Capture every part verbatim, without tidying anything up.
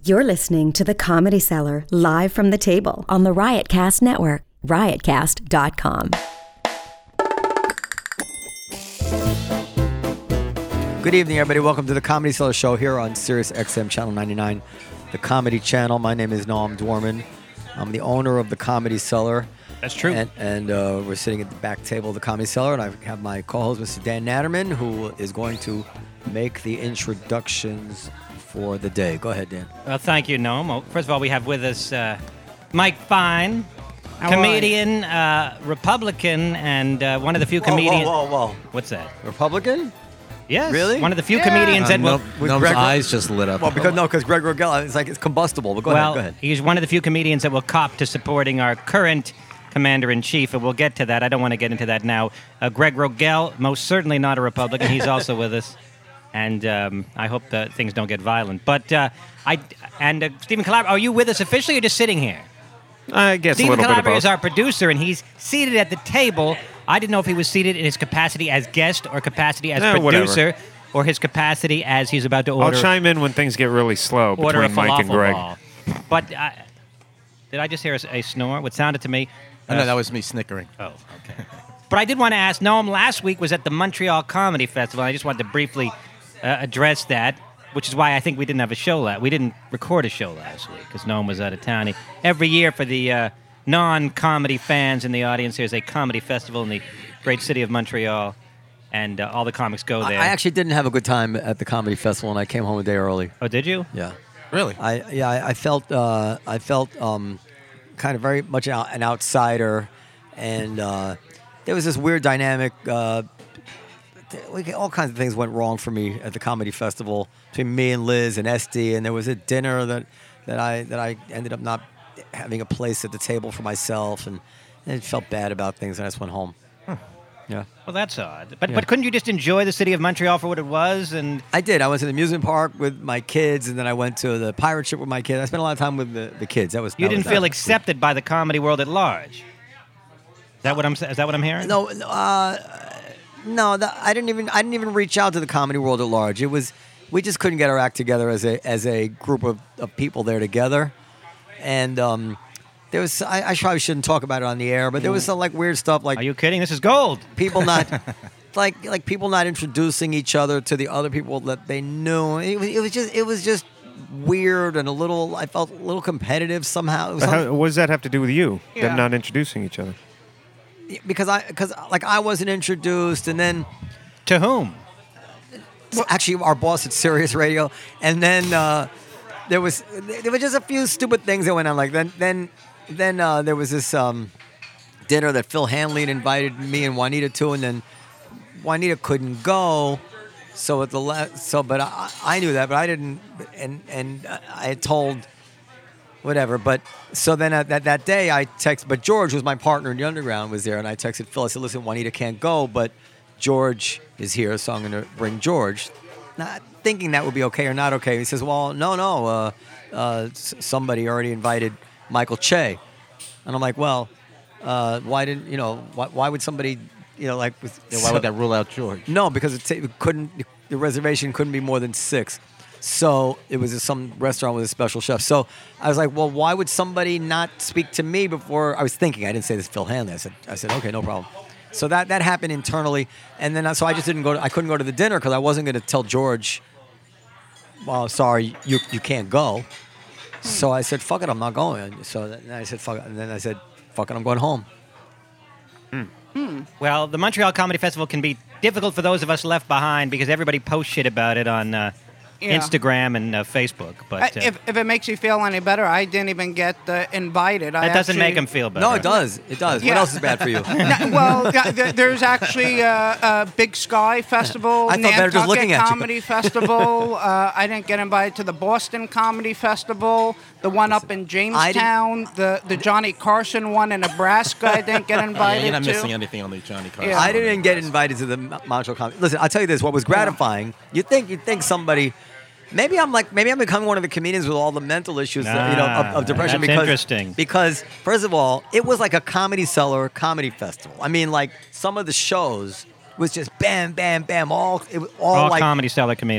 You're listening to The Comedy Cellar, live from the table on the Riotcast Network, riotcast dot com. Good evening, everybody. Welcome to The Comedy Cellar Show here on Sirius X M Channel ninety-nine, the Comedy Channel. My name is Noam Dworman. I'm the owner of The Comedy Cellar. That's true. And, and uh, we're sitting at the back table of The Comedy Cellar, and I have my co-host, Mister Dan Natterman, who is going to make the introductions for the day. Go ahead, Dan. Well, thank you, Noam. Well, first of all, we have with us uh, Mike Fine, How comedian, uh, Republican, and uh, one of the few comedians. Whoa, whoa, whoa. What's that? Republican? Yes. Really? One of the few Yeah. comedians Uh, that will. Noam- With Noam's Greg- eyes just lit up. Well, because no, because Greg Rogel, it's like it's combustible. But go well, ahead, go ahead. he's one of the few comedians that will cop to supporting our current commander-in-chief, and we'll get to that. I don't want to get into that now. Uh, Greg Rogel, most certainly not a Republican. He's also with us. And um, I hope that things don't get violent. But uh, I and uh, Stephen Calabria, are you with us officially or just sitting here? I guess Stephen a little bit of Calabria both. is our producer, and he's seated at the table. I didn't know if he was seated in his capacity as guest or capacity as Eh, whatever. producer or his capacity as he's about to I'll order, chime in when things get really slow order a between Mike and falafel Greg. ball. But uh, did I just hear a, a snore? What sounded to me... Oh, no, that was me snickering. Oh, okay. But I did want to ask, Noam, last week was at the Montreal Comedy Festival. I just wanted to briefly uh, address that, which is why I think we didn't have a show last. We didn't record a show last week because Noam was out of town. He, every year for the uh, non-comedy fans in the audience, there's a comedy festival in the great city of Montreal, and uh, all the comics go I there. I actually didn't have a good time at the comedy festival, and I came home a day early. oh, did you? Yeah. Really? I yeah I, I felt uh, I felt um, kind of very much an, out, an outsider, and uh, there was this weird dynamic. Uh, th- all kinds of things went wrong for me at the comedy festival between me and Liz and Esty, and there was a dinner that, that I that I ended up not having a place at the table for myself, and, and it felt bad about things, and I just went home. Yeah. Well, that's odd. But Yeah. but couldn't you just enjoy the city of Montreal for what it was? And I did. I went to the amusement park with my kids, and then I went to the pirate ship with my kids. I spent a lot of time with the, the kids. That was you that didn't was- feel that was sweet. accepted by the comedy world at large. Is that what I'm? Is that what I'm hearing? No, no, uh, no. The, I didn't even. I didn't even reach out to the comedy world at large. It was. We just couldn't get our act together as a as a group of, of people there together, and um, there was. I, I probably shouldn't talk about it on the air, but there was some like weird stuff like Are you kidding? This is gold. people not. Like like people not introducing each other to the other people that they knew. It was, it was just it was just weird and a little. I felt a little competitive somehow. It was How, what does that have to do with you? Yeah. Them not introducing each other. because I because like I wasn't introduced, and then To whom? actually our boss at Sirius Radio, and then uh, there was there were just a few stupid things that went on. Like then then then uh, there was this um, dinner that Phil Hanley had invited me and Juanita to, and then Juanita couldn't go. So at the la- so, but I, I knew that, but I didn't, and and I had told whatever. But so then at that that day, I text. But George, who was my partner in the Underground, was there, and I texted Phil. I said, "Listen, Juanita can't go, but George is here, so I'm going to bring George." Not thinking that would be okay or not okay. He says, "Well, no, no. Uh, uh, s- somebody already invited Michael Che," and I'm like, "Well, uh, why didn't you know? Why, why would somebody?" You know, like with, Yeah, why would that rule out George? no, because it, ta- it couldn't. The reservation couldn't be more than six. So it was some restaurant with a special chef. So I was like, well, why would somebody not speak to me before? I was thinking. I didn't say this to Phil Hanley. I said, I said, okay, no problem. So that that happened internally, and then I, so I just didn't go. To, I couldn't go to the dinner because I wasn't going to tell George. Well, sorry, you you can't go. So I said, fuck it, I'm not going. So then I said, fuck it, and then I said, fuck it, I'm going home. Well, the Montreal Comedy Festival can be difficult for those of us left behind because everybody posts shit about it on uh, Yeah. Instagram and uh, Facebook. But I- uh, if, if it makes you feel any better, I didn't even get uh, invited. I that doesn't actually, make them feel better. No, it does. It does. What Yeah. else is bad for you? No, well, th- th- there's actually a, a Big Sky Festival, I felt better just looking Nantucket at you. Comedy Festival. Uh, I didn't get invited to the Boston Comedy Festival, the one up in Jamestown, the, the Johnny Carson one in Nebraska. I didn't get Yeah, invited you're not to. missing anything on the Johnny Carson. Yeah. I didn't get invited to the Mo- Montreal Comedy. Listen, I'll tell you this: what was gratifying. You think you think somebody. Maybe I'm like maybe I'm becoming one of the comedians with all the mental issues, that, you know, of, of depression. That's because interesting. because first of all, it was like a Comedy Cellar comedy festival. I mean, like some of the shows was just bam, bam, bam, all it was all, all like Comedy Cellar comedians.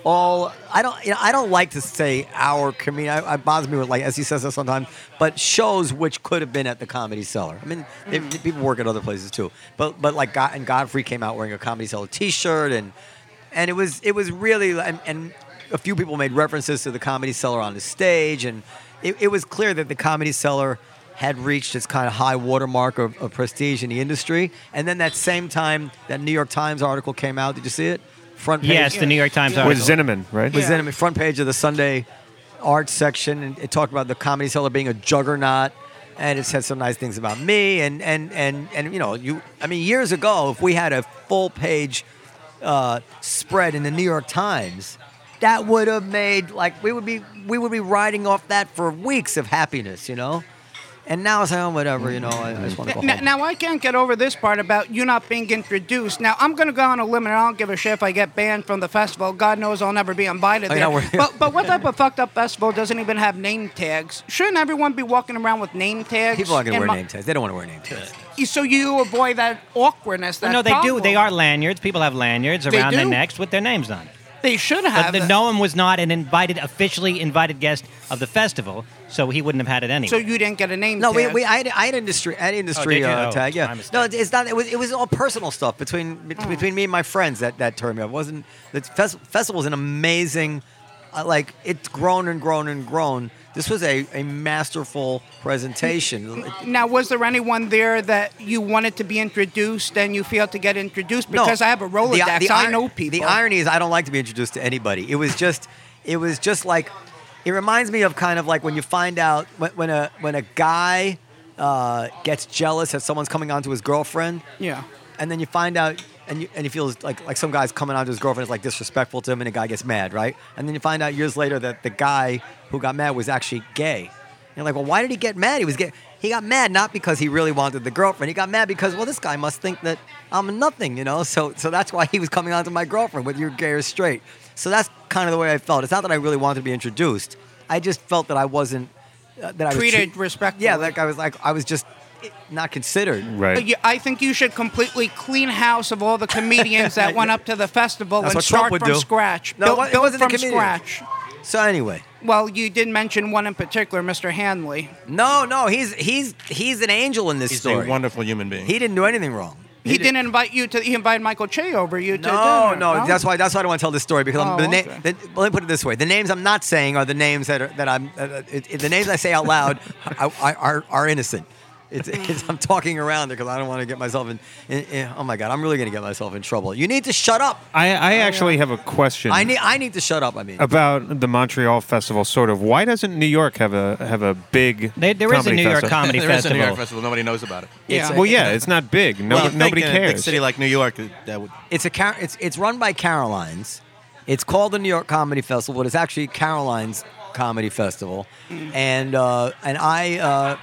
all I don't you know I don't like to say our comedian. I, I bothers me with like as he says this sometimes, but shows which could have been at the Comedy Cellar. I mean, they, people work at other places too, but but like God, and Godfrey came out wearing a Comedy Cellar T-shirt, and and it was it was really and, and a few people made references to the Comedy Cellar on the stage, and it, it was clear that the Comedy Cellar had reached its kind of high watermark of, of prestige in the industry. And then that same time, that New York Times article came out. Did you see it? Front page. Yes, the New York Times Yeah. article. With Zinnemann, right? Was Yeah. in the front page of the Sunday Arts section, and it talked about the Comedy Cellar being a juggernaut, and it said some nice things about me, and and and and you know, you. I mean, years ago, if we had a full page uh, spread in the New York Times, that would have made like we would be we would be riding off that for weeks of happiness, you know. And now it's like, oh, whatever, you know, I, I just want to go Now, home. now, I can't get over this part about you not being introduced. Now, I'm going to go on a limb, and I don't give a shit if I get banned from the festival. God knows I'll never be invited Oh, there. yeah, we're- but, but what type of fucked up festival doesn't even have name tags? Shouldn't everyone be walking around with name tags? People aren't going to And wear my- name tags. They don't want to wear name tags. So you avoid that awkwardness. That Well, no, they do. problem. They are lanyards. People have lanyards They around their do? necks with their names on it. They should But have. the, that. Noam was not an invited, officially invited guest of the festival, so he wouldn't have had it anyway. So you didn't get a name No, we, tag. we I had, I had industry I had industry did you? uh, Oh, tag. my Yeah, mistake. no, it's not. It was it was all personal stuff between be- between me and my friends that that turned me up. It wasn't the fes- festival is an amazing, uh, like it's grown and grown and grown. This was a, a masterful presentation. Now, was there anyone there that you wanted to be introduced and you failed to get introduced? No, Because I have a the- Rolodex. the I ir- know people. The irony is, I don't like to be introduced to anybody. It was just, it was just like, it reminds me of kind of like when you find out when, when a when a guy uh, gets jealous that someone's coming on to his girlfriend. Yeah. And then you find out, and you, and he feels like like some guy's coming on to his girlfriend is like disrespectful to him, and the guy gets mad, right? And then you find out years later that the guy who got mad was actually gay. And you're like, well, why did he get mad? He was gay. He got mad not because he really wanted the girlfriend. He got mad because, well, this guy must think that I'm nothing, you know. So so that's why he was coming on to my girlfriend, whether you're gay or straight. So that's kind of the way I felt. It's not that I really wanted to be introduced. I just felt that I wasn't uh, that I was Treated too- respectfully. Yeah, like I was like I was just not considered. Right. Uh, you- I think you should completely clean house of all the comedians that went up to the festival That's and what Trump start would from do. scratch. No, Build- it build wasn't the from comedians. scratch. So anyway. Well, you did mention one in particular, Mister Hanley. No, no, he's he's he's an angel in this He's story. a wonderful human being. He didn't do anything wrong. He, didn't invite you to. He invited Michael Che over you to No, dinner. no, that's why that's why I don't want to tell this story because I'm, Oh, the na- okay. the, well, let me put it this way: the names I'm not saying are the names that are, that I'm uh, it, it- the names I say out loud are, are are innocent. It's, it's, I'm talking around there because I don't want to get myself in, in, in. Oh my God, I'm really going to get myself in trouble. You need to shut up. I, I actually have a question I need I need to shut up. I mean, about the Montreal Festival. Sort of. Why doesn't New York have a have a big? There, there is a comedy New York festival? Comedy there is a Festival. New York festival. Nobody knows about it. It's Yeah. a- Well, yeah, it's not big. No, Well, nobody think in a big cares. city like New York, that would. It's a Car- it's it's run by Caroline's. It's called the New York Comedy Festival, but it's actually Caroline's Comedy Festival, and uh, and I uh,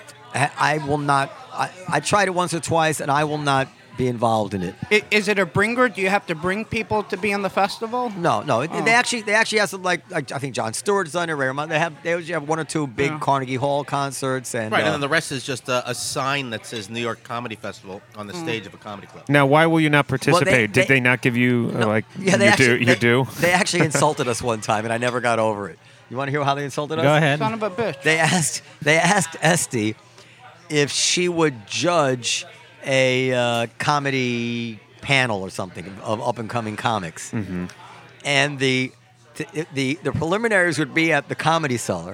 I I will not. I, I tried it once or twice, and I will not be involved in it. I- Is it a bringer? Do you have to bring people to be in the festival? No, no. Oh. They actually they actually have some like, like I think Jon Stewart's done it. Ray Romano. They have they usually have one or two big Yeah. Carnegie Hall concerts, and Right, uh, and then the rest is just a, a sign that says New York Comedy Festival on Mm. the stage of a comedy club. Now, why will you not participate? they- Did they not give you uh, like yeah, they you actually, do? You they, do? They actually insulted us one time, and I never got over it. You want to hear how they insulted us? Go ahead. Son of a bitch. They asked they asked Esty if she would judge a uh, comedy panel or something of up and coming comics, Mm-hmm. and the, the the the preliminaries would be at the Comedy Cellar,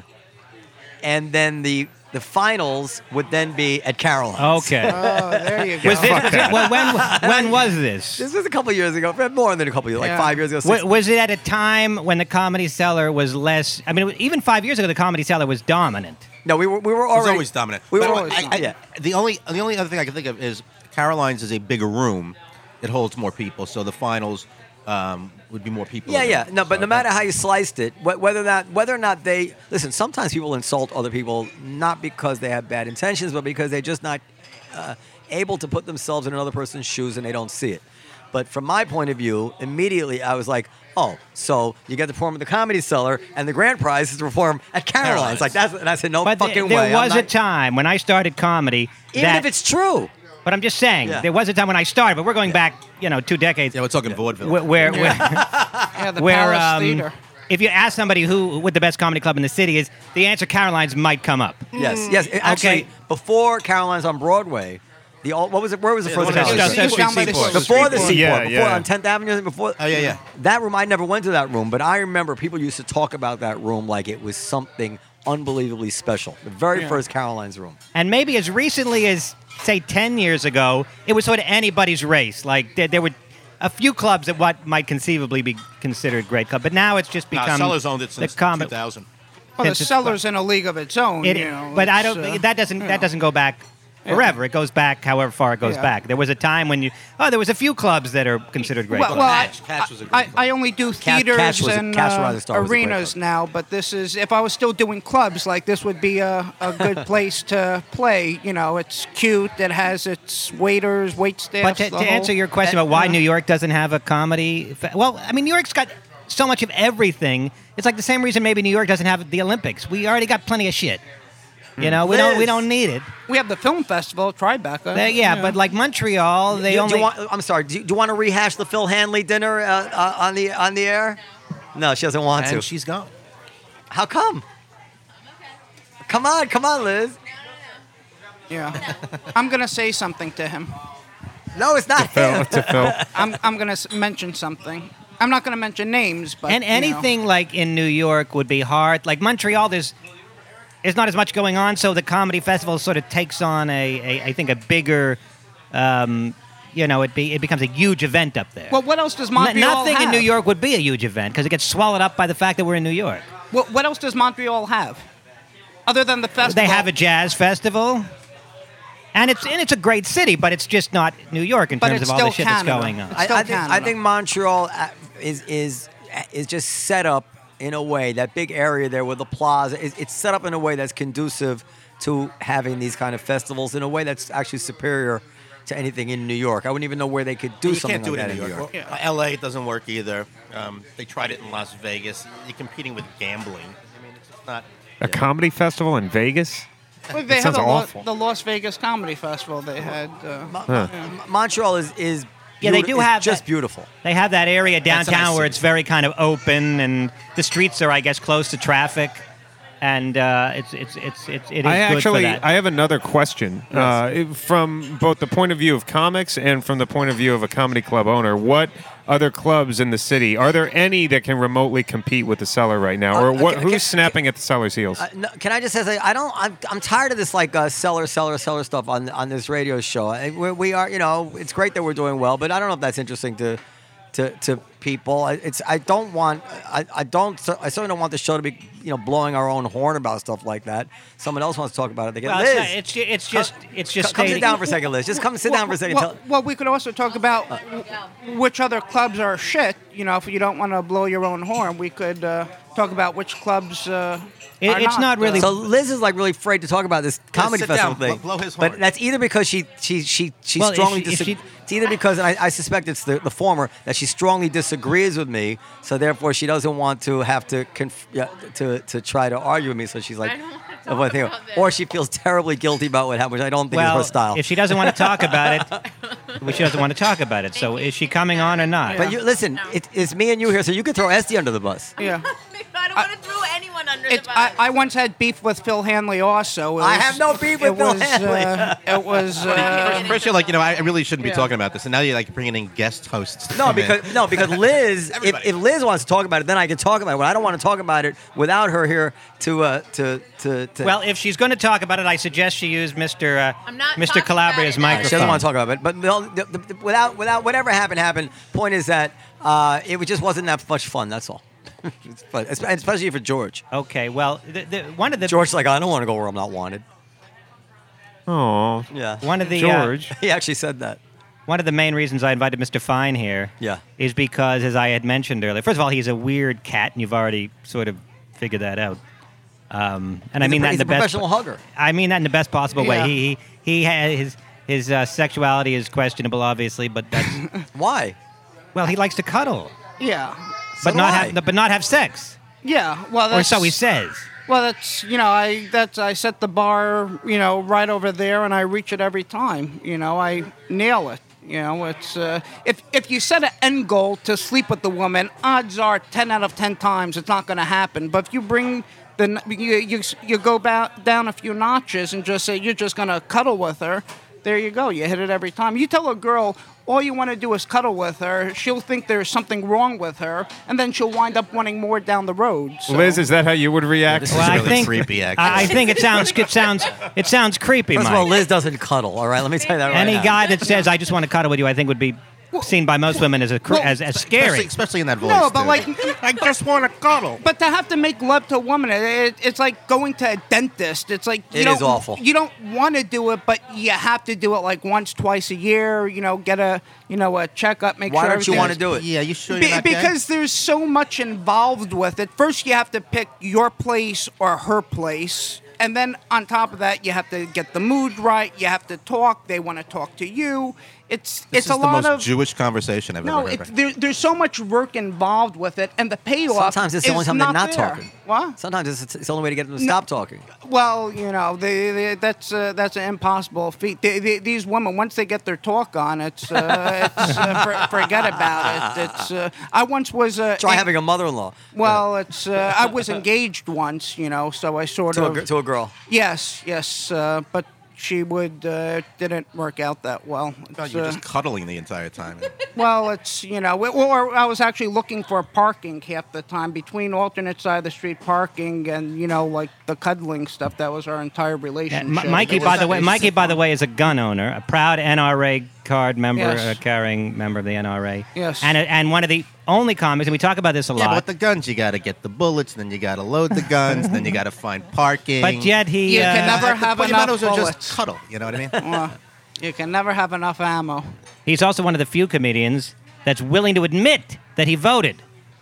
and then the the finals would then be at Caroline's. Okay. Oh, there you go. Was this, was it- when, when, when was this? This was a couple years ago, more than a couple years, like Yeah. five years ago. Wa- Six, Was it at a time when the Comedy Cellar was less? I mean, even five years ago, the Comedy Cellar was dominant. no, we were we were It was already always dominant. We were But always, I- I- yeah. The only the only other thing I can think of is Caroline's is a bigger room. It holds more people, so the finals um, would be more people. Yeah, in yeah. it. No, but So no matter that- how you sliced it, wh- whether that whether or not they listen, sometimes people insult other people not because they have bad intentions, but because they're just not uh, able to put themselves in another person's shoes and they don't see it. But from my point of view, immediately I was like, oh, so you get to perform at the Comedy Cellar, and the grand prize is to perform at Caroline's. Caroline's. Like that's, and I said, no But fucking th- there way. I'm was a not- time when I started comedy even that if it's true. But I'm just saying, Yeah. there was a time when I started, but we're going back, you know, two decades. Yeah, we're talking vaudeville. Where, where, where, Yeah, the where, Palace um, Theater. if you ask somebody who what the best comedy club in the city is, the answer Caroline's might come up. Yes, yes. it- Actually, Okay. before Caroline's on Broadway, the old, what was it? Where was the Yeah, first the one Caroline's? that's That's Street down by the Seaport. Before the Street Seaport, Yeah, before yeah. on tenth Avenue, before. Oh, yeah, yeah. That room, I never went to that room, but I remember people used to talk about that room like it was something unbelievably special. The very Yeah. first Caroline's room. And maybe as recently as, say, ten years ago, it was sort of anybody's race. Like, there, there were a few clubs that what might conceivably be considered great club, but now it's just Nah, become Sellers owned it since the comic. two thousand. Well, the It's just- Cellar's in a league of its own. It, you know, but I it's, don't. uh, that doesn't. you That know. doesn't go back forever. It goes back however far it goes Yeah. back. There was a time when you. Oh, there was a few clubs that are considered great. Well, clubs. well I, Catch- Catch was a great I, club. I only do Catch- theaters Catch was a- and Catch uh, Rising Star was a great arenas club. now, but this is if I was still doing clubs, like this would be a, a good place to play. You know, it's cute. It has its waiters, wait staff. But to, to answer your question about why New York doesn't have a comedy, fe- well, I mean, New York's got so much of everything. It's like the same reason maybe New York doesn't have the Olympics. We already got plenty of shit. You know, we don't we Liz. don't need it. we have the film festival, Tribeca. They- yeah, but like Montreal, they Do- do only. you want, I'm sorry. Do you, do you want to rehash the Phil Hanley dinner uh, uh, on the on the air? No, she doesn't want And to. she's gone. How come? Come on, come on, Liz. yeah, I'm gonna say something to him. No, it's not Phil, him. to Phil. I'm I'm gonna s- mention something. I'm not gonna mention names, but and you know. anything like in New York would be hard. Like Montreal, there's there's not as much going on, so the comedy festival sort of takes on a, a I think a bigger, um, you know, it be it becomes a huge event up there. Well, what else does N- Montreal nothing have? in New York would be a huge event because it gets swallowed up by the fact that we're in New York. What, what else does Montreal have, other than the festival? They have a jazz festival, and it's and it's a great city, but it's just not New York in But terms it's of all the still shit that's Canada. going on. It's I, still I think I Canada. think Montreal uh, is is is just set up in a way, that big area there with the plaza, is, it's set up in a way that's conducive to having these kind of festivals in a way that's actually superior to anything in New York. I wouldn't even know where they could do you something can't do like it that in New York. Well, L A it doesn't work either. Um, they tried it in Las Vegas. You're competing with gambling. I mean, it's just not. A comedy festival in Vegas? Well, they That had sounds the, Lo- awful. the Las Vegas Comedy Festival. They had. Uh, Huh. M- Montreal is is Yeah, they beauti- do is have just that- beautiful. They have that area That's a downtown nice where city. it's very kind of open, and the streets are, I guess, close to traffic, and uh, it's it's it's it's it is I good actually, for that. I have another question. Uh, it- from both the point of view of comics and from the point of view of a comedy club owner, what other clubs in the city, are there any that can remotely compete with the Cellar right now? Or Uh, what, okay, who's okay. snapping at the Cellar's heels? Uh, no, can I just say I don't? I'm, I'm tired of this like uh, seller, seller, seller stuff on on this radio show. I, we, we are, you know, it's great that we're doing well, but I don't know if that's interesting to to, to people. I- It's I don't want I, I don't I certainly don't want the show to be you know blowing our own horn about stuff like that. Someone else wants to talk about it. They get well, Liz. it's, not- it's, ju- it's just it's just come, come sit stating- down for a second, Liz. Just come sit down for a second. Well, Tell- well, we could also talk about w- which other clubs are shit. You know, if you don't want to blow your own horn, we could uh, talk about which clubs. Uh, It- are it's not really- So Liz is like really afraid to talk about this comedy sit festival down. thing. Blow- blow his But horn. that's either because she she she she Well, if strongly she- if disag- she- it's either because and I, I suspect it's the, the former that she strongly disagrees with me, so therefore she doesn't want to have to conf- yeah, to to try to argue with me. So she's like, I don't wanna "Oh, what talk thing?" about this. or she feels terribly guilty about what happened, which I don't think well, is her style. if she doesn't want to talk about it, well, she doesn't want to talk about it. So is she coming on or not? but you listen, it, it's me and you here, so you can throw Esty under the bus. yeah. I don't want to throw anyone under It, the bus. I, I once had beef with Phil Hanley also. It I was- have no beef with it Phil was, Hanley. Uh, it was. Uh, First, you're like, you know, I I really shouldn't be Yeah. talking about this, and now you're like bringing in guest hosts. To No, come in. because no, because Liz. if, Everybody. if Liz wants to talk about it, then I can talk about it. But I don't want to talk about it without her here to uh, to to. to Well, if she's going to talk about it, I suggest she use Mister Uh, I'm not Mister talking Calabria's about it. she doesn't microphone. want to talk about it. But the, the, the, without without whatever happened happened. Point is that uh, it just wasn't that much fun. That's all. It's fun, espe- especially for George. Okay, well, the, the, one of the George's like, I don't want to go where I'm not wanted. Oh, Yeah. one of the uh, George. He actually said that. one of the main reasons I invited Mister Fine here Yeah. is because, as I had mentioned earlier, first of all, he's a weird cat, and you've already sort of figured that out. Um, and I He's a mean pro- that in he's the a best. professional hugger. I mean that in the best possible Yeah. way. He he he has his his uh, sexuality is questionable, obviously, but that's Why? well, he likes to cuddle, yeah. but do not I. have but not have sex, Yeah. Well, or that's, so he says. Well, that's you know, I that's I set the bar, you know, right over there, and I reach it every time. You know, I nail it. You know, it's uh, if if you set an end goal to sleep with the woman, odds are ten out of ten times it's not going to happen. But if you bring the you you, you go back down a few notches and just say you're just going to cuddle with her, there you go. You hit it every time. You tell a girl all you want to do is cuddle with her, she'll think there's something wrong with her, and then she'll wind up wanting more down the road. So. Liz, is that how you would react? This is Well, I really think- creepy, actually. I, I think it sounds it sounds it sounds creepy, First Mike. of all, Liz doesn't cuddle. All right, let me tell you that right Any now. guy that says I just want to cuddle with you, I think would be seen by most women as a cr- well, as, as especially, scary. especially in that voice. No, but dude. like, I just want to cuddle. but to have to make love to a woman, it, it's like going to a dentist. It's like you It don't, is awful. You don't want to do it, but you have to do it like once, twice a year. You know, get a you know a checkup, make Why sure. don't you want to everything's- do it? Yeah, you sure Be- you're not gay? because there's so much involved with it. First, you have to pick your place or her place. And then on top of that, you have to get the mood right. You have to talk. They want to talk to you. It's This it's is a the lot most of Jewish conversation I've no. ever It's, heard. there, there's so much work involved with it, and the payoff. Sometimes it's the only is time they're not not there. talking. What? Sometimes it's, it's the only way to get them to stop talking. Well, you know, they, they, that's uh, that's an impossible feat. They, they, these women, once they get their talk on, it's, uh, it's uh, for, forget about it. It's uh, I once was uh, Try en- having a mother-in-law Well, it's uh, I was engaged once, you know, so I sort to a, of gr- to a girl. yes, yes, uh, but she would uh, didn't work out that well. I thought It's, you were uh, just cuddling the entire time. well, it's you know, or I was actually looking for parking half the time between alternate side of the street parking and you know like the cuddling stuff. That was our entire Yeah, relationship. M- Mikey, was by the that way, basis Mikey, by the upon? way, is a gun owner, a proud N R A card member, Yes. uh, carrying member of the N R A. Yes. And a, and one of the only comics, and we talk about this a Yeah, but lot. with the guns, you got to get the bullets, then you got to load the guns, then you got to find parking. But yet he. You uh, can never have but you enough might as well bullets. just cuddle. You know what I mean? Well, you can never have enough ammo. He's also one of the few comedians that's willing to admit that he voted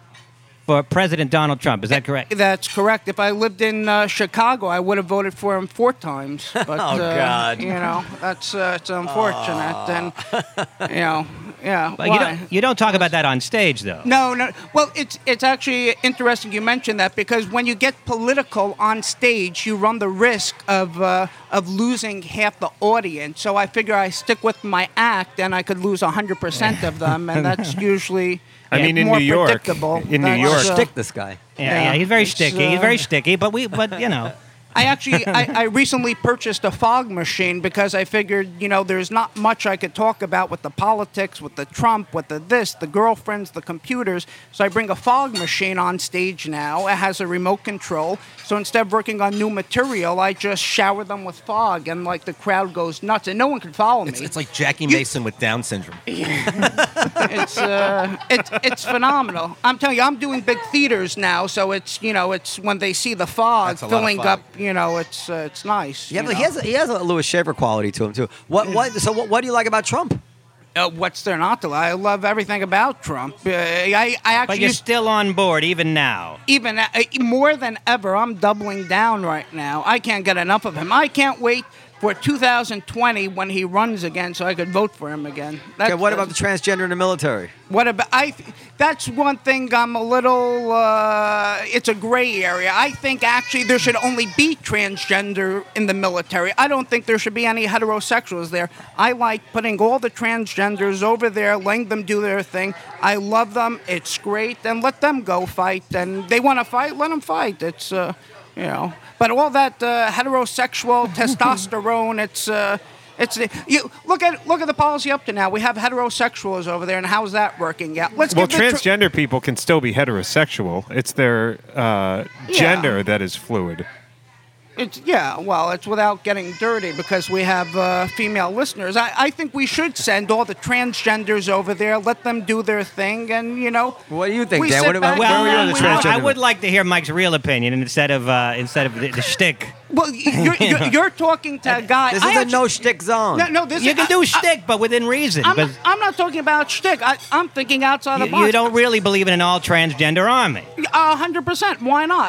for President Donald Trump. Is that correct? That's correct. If I lived in uh, Chicago, I would have voted for him four times. But, Oh, uh, God. You know, that's uh, it's unfortunate. And, you know, yeah. Well, you why? don't, you don't talk about that on stage, though. No, no. Well, it's it's actually interesting you mentioned that because when you get political on stage, you run the risk of uh, of losing half the audience. So I figure I stick with my act, and I could lose one hundred percent of them, and that's usually I mean, in more New York, predictable. in New That's, York- uh, Stick this guy. Yeah, Yeah. yeah, he's very It's, sticky. he's very uh, sticky, but we, but you know. I actually, I, I recently purchased a fog machine because I figured, you know, there's not much I could talk about with the politics, with the Trump, with the this, the girlfriends, the computers. So I bring a fog machine on stage now. It has a remote control. So instead of working on new material, I just shower them with fog, and like the crowd goes nuts, and no one can follow me. It's, it's like Jackie Mason with Down syndrome. It's uh, it's it's phenomenal. I'm telling you, I'm doing big theaters now, so it's you know, it's when they see the fog That's a lot of filling fog. up, you know, it's uh, it's nice. Yeah, you but he know. has a, he has a Louis Schaefer quality to him too. What what? So what, what do you like about Trump? Uh, what's there not to like? I love everything about Trump. Uh, I, I actually But you're used- still on board even now. even uh, more than ever. I'm doubling down right now. I can't get enough of him. I can't wait for two thousand twenty when he runs again, so I could vote for him again. That's, Okay, what about the transgender in the military? What about I? That's one thing I'm a little. Uh, it's a gray area. I think actually there should only be transgender in the military. I don't think there should be any heterosexuals there. I like putting all the transgenders over there, letting them do their thing. I love them. It's great, and let them go fight. And they want to fight, let them fight. It's uh, you know. But all that uh, heterosexual testosterone, it's. Uh, It's you look at look at the policy up to now. We have heterosexuals over there, and how's that working out? Let's Well, give the tr- transgender people can still be heterosexual. It's their uh, Yeah. gender that is fluid. It's yeah, well, it's without getting dirty because we have uh, female listeners. I, I think we should send all the transgenders over there, let them do their thing, and you know. What do you think, we Dan? sit What about- back where Well, were you on the and I- we- transgender? I would like to hear Mike's real opinion instead of uh, instead of the, the shtick. Well, you're, you're, you're talking to a guy. This I is a actually- no shtick zone. No, no, this You is, can do I- I- shtick, but within reason. I'm, But I'm not talking about shtick. I, I'm thinking outside the you, box. you don't really believe in an all transgender army. A hundred percent. Why not?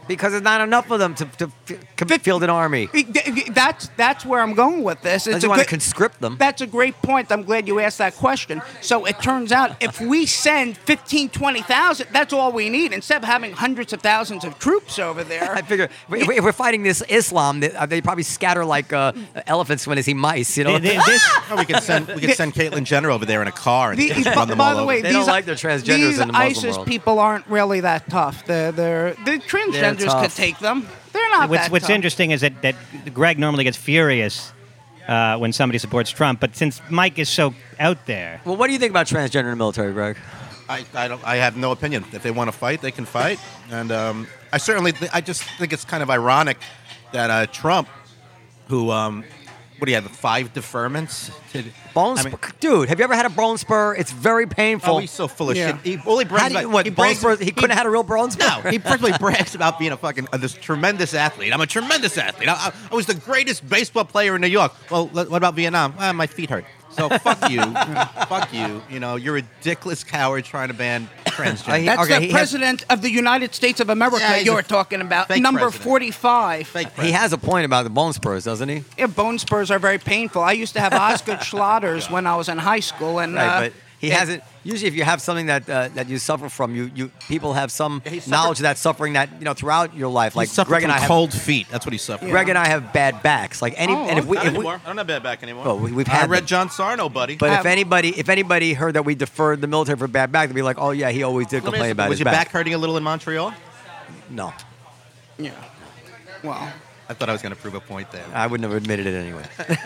Because there's not enough of them to, to f- field an army. That's that's where I'm going with this. Unless It's you a want to good- conscript them. That's a great point. I'm glad you asked that question. So it turns out if we send fifteen, twenty thousand, that's all we need. Instead of having hundreds of thousands of troops over there. I figure if we- if we're fighting this Islam, they, they probably scatter like uh, elephants when they see mice. You know. Th- th- this- Oh, we could send we could send Caitlyn Jenner over there in a car and The- just by run them by all the over. way, They these, don't like their transgenders these in the Muslim ISIS world. people aren't really that tough. They're, they're, the transgenders tough. could take them. They're not What's, that what's tough. interesting is that, that Greg normally gets furious uh, when somebody supports Trump, but since Mike is so out there, Well, what do you think about transgender in the military, Greg? I, I don't. I have no opinion. If they want to fight, they can fight. And um, I certainly. Th- I just think it's kind of ironic that uh, Trump, who, um, what do you have? Five deferments. To, Bone I mean- spur, dude. Have you ever had a bone spur? It's very painful. Oh, he's so full of Yeah. shit. He only brags How do you, about what, he bone brags, spurs? He couldn't have had a real bone spur. No, he personally brags about being a fucking uh, this tremendous athlete. I'm a tremendous athlete. I, I, I was the greatest baseball player in New York. Well, what about Vietnam? Ah, my feet hurt. So fuck you, fuck you. You know, you're a dickless coward trying to ban transgender. I- That's Okay, the he has- president of the United States of America Yeah, he's you're a talking about. fake Number president. forty-five. Fake He president. has a point about the bone spurs, doesn't he? Yeah, bone spurs are very painful. I used to have Osgood Schlatters when I was in high school, and Right, uh, but he it- hasn't. Usually, if you have something that uh, that you suffer from, you you people have some Yeah, he suffered- knowledge of that suffering that you know throughout your life. He Like suffered Greg and from I have. cold feet. That's what he suffered. Greg and I have bad backs. Like any, Oh, and if we, Not if we anymore. I don't have bad back anymore. Oh, we- we've I had read them. John Sarno, buddy. but if Um, anybody, if anybody heard that we deferred the military for bad back, they'd be like, oh yeah, he always did Let me complain ask you, about was his your back hurting a little in Montreal? No, yeah. Well, I thought I was going to prove a point there. I wouldn't have admitted it anyway.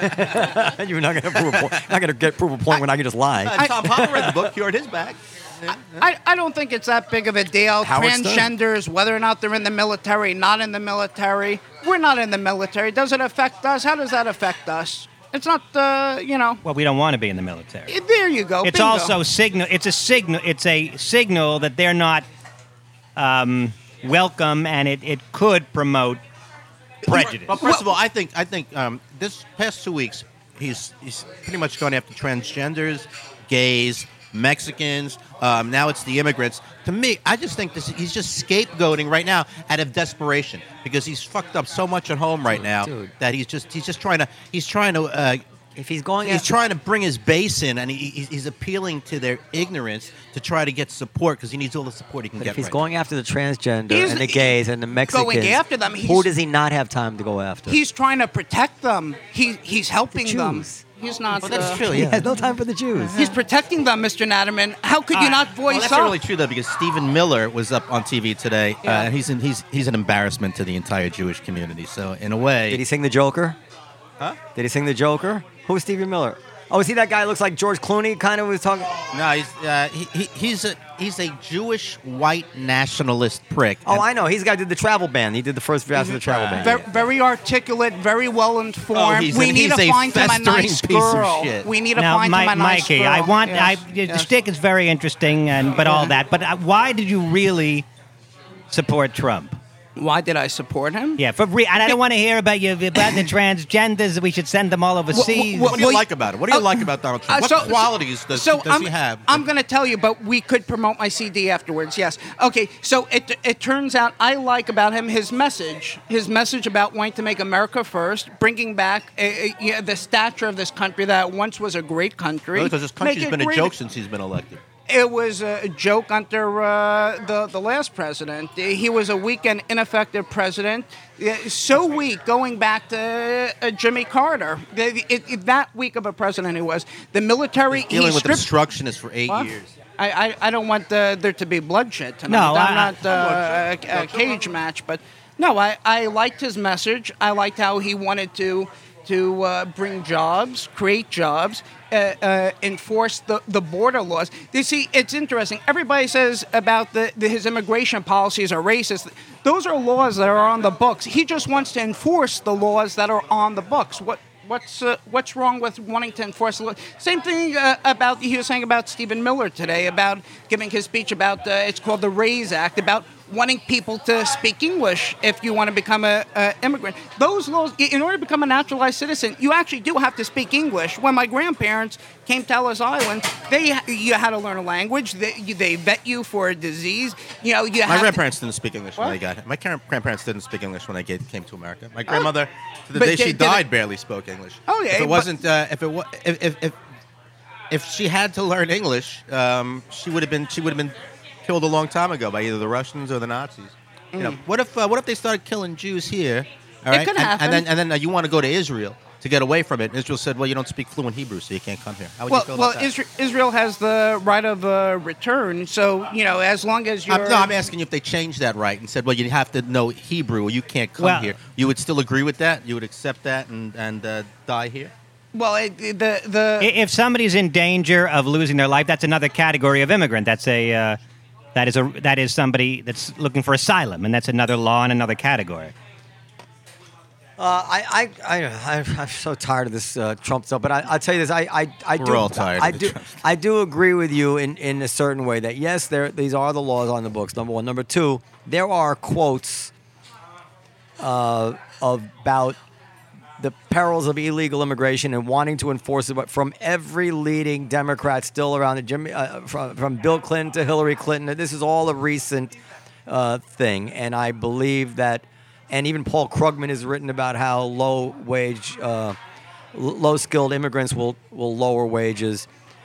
You're not going to prove a point. Not going to get prove a point when I can just lie. Uh, Tom Popper read the book, cured his back. Yeah. I, I don't think it's that big of a deal. Howard Stern. Transgenders, whether or not they're in the military, not in the military. We're not in the military. Does it affect us? How does that affect us? It's not, uh, you know. well, we don't want to be in the military. eh, There you go. It's bingo. also signal. It's a signal. It's a signal that they're not um, welcome, and it, it could promote prejudice. Well, first of all, I think I think um, this past two weeks, he's he's pretty much going after transgenders, gays, Mexicans. Um, now it's the immigrants. To me, I just think this, he's just scapegoating right now out of desperation because he's fucked up so much at home right now Dude. that he's just he's just trying to he's trying to. Uh, If he's going, He's after, trying to bring his base in, and he, he's, he's appealing to their ignorance to try to get support because he needs all the support he can But get. if he's right going after the transgender He's- and the gays and the Mexicans, going after them, who he's- does he not have time to go after? He's trying to protect them. He He's helping The them. Jews. He's not. Well, that's uh, true. He Yeah. has no time for the Jews. He's protecting them, Mister Natterman. How could you Uh, not Well, voice that's up? not really true though, because Stephen Miller was up on T V today, Yeah. uh, and he's an, he's he's an embarrassment to the entire Jewish community. So in a way, Did he sing the Joker? Huh? Did he sing the Joker? Who's Stephen Miller? Oh, is he that guy who looks like George Clooney? Kind of was talking. No, he's uh, he, he, he's a he's a Jewish white nationalist prick. Oh, And- I know. He's the guy who did the travel ban. He did the first draft of the travel ban. Very, very articulate, very well informed. Oh, he's we an- need he's to a find him a festering nice piece of girl. shit. We need to Now, find Mi- him a nice Mikey, girl. I want. Yes, I, the yes. shtick is very interesting, and but all that. But uh, why did you really support Trump? Why did I support him? Yeah, for re- and I don't want to hear about you about the transgenders. We should send them all overseas. Wh- wh- What do you Well, like about it? What do you uh, like about Donald Trump? Uh, what so- qualities does, so does I'm, he have? I'm going to tell you, but we could promote my C D afterwards. Yes. Okay. So it it turns out I like about him his message, his message about wanting to make America first, bringing back uh, uh, yeah, the stature of this country that once was a great country. Really, because this Make country's it been a great joke since he's been elected. It was a joke under uh, the the last president. He was a weak and ineffective president, Yeah, so weak going back to uh, Jimmy Carter. It, it, it- that weak of a president he was. The military. Dealing he with stripped, obstructionists for eight What? years. I, I, I don't want uh, there to be bloodshed tonight. No, I'm I- not uh, a, a cage match, but no, I, I liked his message. I liked how he wanted to to uh, bring jobs, create jobs, uh, uh, enforce the, the border laws. You see, it's interesting. Everybody says about the, the his immigration policies are racist. Those are laws that are on the books. He just wants to enforce the laws that are on the books. What What's uh, what's wrong with wanting to enforce the law? Same thing uh, about he was saying about Stephen Miller today about giving his speech about uh, it's called the RAISE Act about wanting people to speak English if you want to become a, a immigrant. Those laws, in order to become a naturalized citizen, you actually do have to speak English. When my grandparents came to Ellis Island, they you had to learn a language. They, they vet you for a disease. You know, you My have grandparents didn't speak English when What? they got here. My car- grandparents didn't speak English when I get, came to America. My grandmother, to the But day did- she did it- died, barely spoke English. Oh, yeah, If it but- wasn't, uh, if it wa- if, if if if she had to learn English, um, she would have been she would have been killed a long time ago by either the Russians or the Nazis. You know, what if uh, what if they started killing Jews here? All It right? could and, happen. And then and then uh, you want to go to Israel to get away from it. And Israel said, "Well, you don't speak fluent Hebrew, so you can't come here." How would well, you feel well, about that? Isra- Israel has the right of uh, return. So you know, as long as you're I'm, no, I'm asking you if they changed that right and said, well, you have to know Hebrew or you can't come Well- here. You would still agree with that? You would accept that and, and uh, die here? well, it, the the I- If somebody's in danger of losing their life, that's another category of immigrant. That's a uh, that is a that is somebody that's looking for asylum, and that's another law and another category. Uh, I, I, I, I, I'm so tired of this uh, Trump stuff. But I, I'll tell you this: I, I, I We're do, all tired I of the do, Trump stuff. I do agree with you in, in a certain way that yes, there these are the laws on the books. Number one. Number two, there are quotes uh, about the perils of illegal immigration and wanting to enforce it, but from every leading Democrat still around, the Jimmy, uh, from, from Bill Clinton to Hillary Clinton. This is all a recent uh, thing, and I believe that. And even Paul Krugman has written about how low wage, uh, low skilled immigrants will, will lower wages.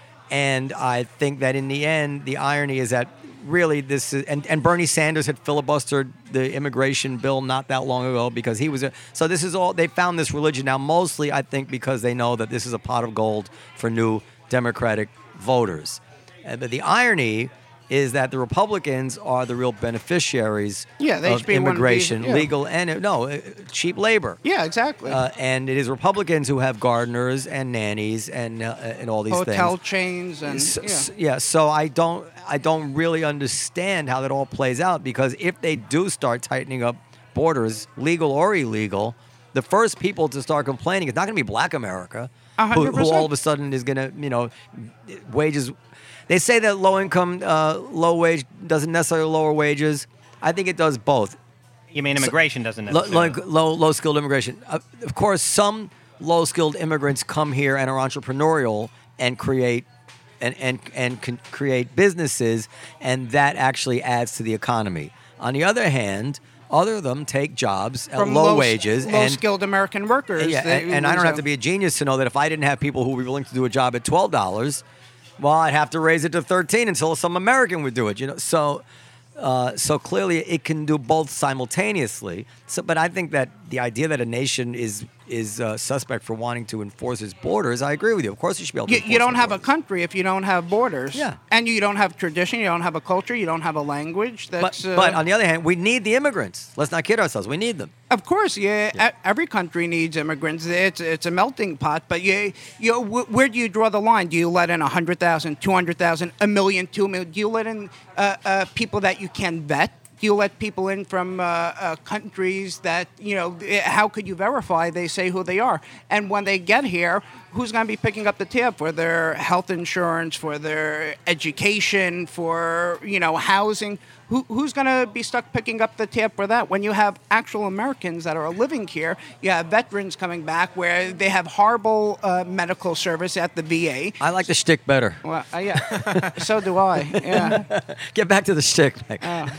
And I think that in the end, the irony is that really this is, and, and Bernie Sanders had filibustered the immigration bill not that long ago because he was a, so this is all, they found this religion now mostly, I think, because they know that this is a pot of gold for new Democratic voters. Uh, but the irony is that the Republicans are the real beneficiaries Yeah, the of H B one B, immigration, yeah. legal and no uh, cheap labor. yeah, exactly. Uh, and it is Republicans who have gardeners and nannies and uh, and all these Hotel things. chains and S- yeah. s- yeah, so I don't I don't really understand how that all plays out because if they do start tightening up borders, legal or illegal, the first people to start complaining is not going to be Black America, A who, hundred who all percent. of a sudden is going to you know wages. They say that low income, uh, low wage doesn't necessarily lower wages. I think it does both. You mean immigration doesn't Low, necessarily? low, low, low skilled immigration. Uh, of course, some low skilled immigrants come here and are entrepreneurial and create and and and can create businesses, and that actually adds to the economy. On the other hand, other of them take jobs at From low, low, wages low and skilled American workers. yeah, they and, and I don't lose have out. to be a genius to know that if I didn't have people who were willing to do a job at twelve dollars, well, I'd have to raise it to thirteen until some American would do it. You know, so uh, so clearly it can do both simultaneously. So, but I think that the idea that a nation is is uh, suspect for wanting to enforce its borders, I agree with you. Of course, you should be able to. You, enforce you don't the have a borders. country if you don't have borders. Yeah. And you don't have tradition, you don't have a culture, you don't have a language. But, That's, uh, but on the other hand, we need the immigrants. Let's not kid ourselves. We need them. Of course, yeah, e- Every country needs immigrants. It's it's a melting pot. But you, you, wh- where do you draw the line? Do you let in one hundred thousand, two hundred thousand, a million, two million? Do you let in uh, uh, people that you can vet? Do you let people in from uh, uh, countries that, you know, eh, how could you verify they say who they are? And when they get here, who's going to be picking up the tab for their health insurance, for their education, for, you know, housing? Who, who's going to be stuck picking up the tab for that? When you have actual Americans that are living here, you have veterans coming back where they have horrible uh, medical service at the V A. I like the shtick better. Well, uh, yeah, so do I. Yeah. Get back to the shtick. Mike.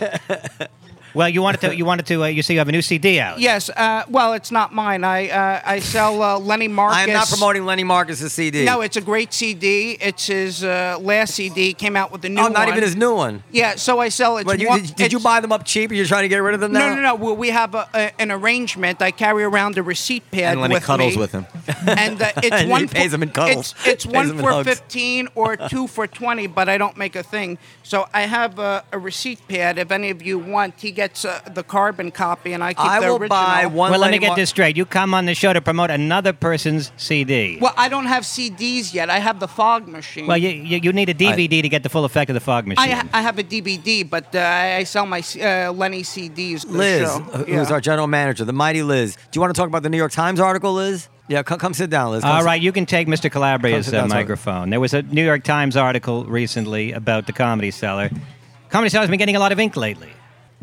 Well, you wanted to. You wanted to. Uh, you say you have a new C D out. Yes. Uh, well, it's not mine. I uh, I sell uh, Lenny Marcus. I am not promoting Lenny Marcus' C D. No, it's a great C D. It's his uh, last C D. Came out with the new oh, one. not even his new one. Yeah. So I sell it. But you, did, did you buy them up cheap? Or you're trying to get rid of them now? No, no, no. Well, we have a, a, an arrangement. I carry around a receipt pad And Lenny with cuddles me. with him. And uh, it's And he one pays for, him in cuddles. It's, it's Pays one him in for hugs. fifteen or two for twenty, but I don't make a thing. So I have a, a receipt pad. If any of you want, he gets uh, the carbon copy, and I keep I the will original. buy one. Well, let me Lenny get Mar- this straight. You come on the show to promote another person's C D. Well, I don't have C Ds yet. I have the fog machine. Well, you, you you need a D V D to get the full effect of the fog machine. I, ha- I have a D V D, but uh, I sell my uh, Lenny C Ds. for the Liz, show. who's Yeah. our general manager, the mighty Liz. Do you want to talk about the New York Times article, Liz? Yeah, come, come sit down, Liz. Come All sit- right, you can take Mister Calabria's Come sit uh, down, sorry. microphone. There was a New York Times article recently about the Comedy Cellar. Comedy Cellar's been getting a lot of ink lately.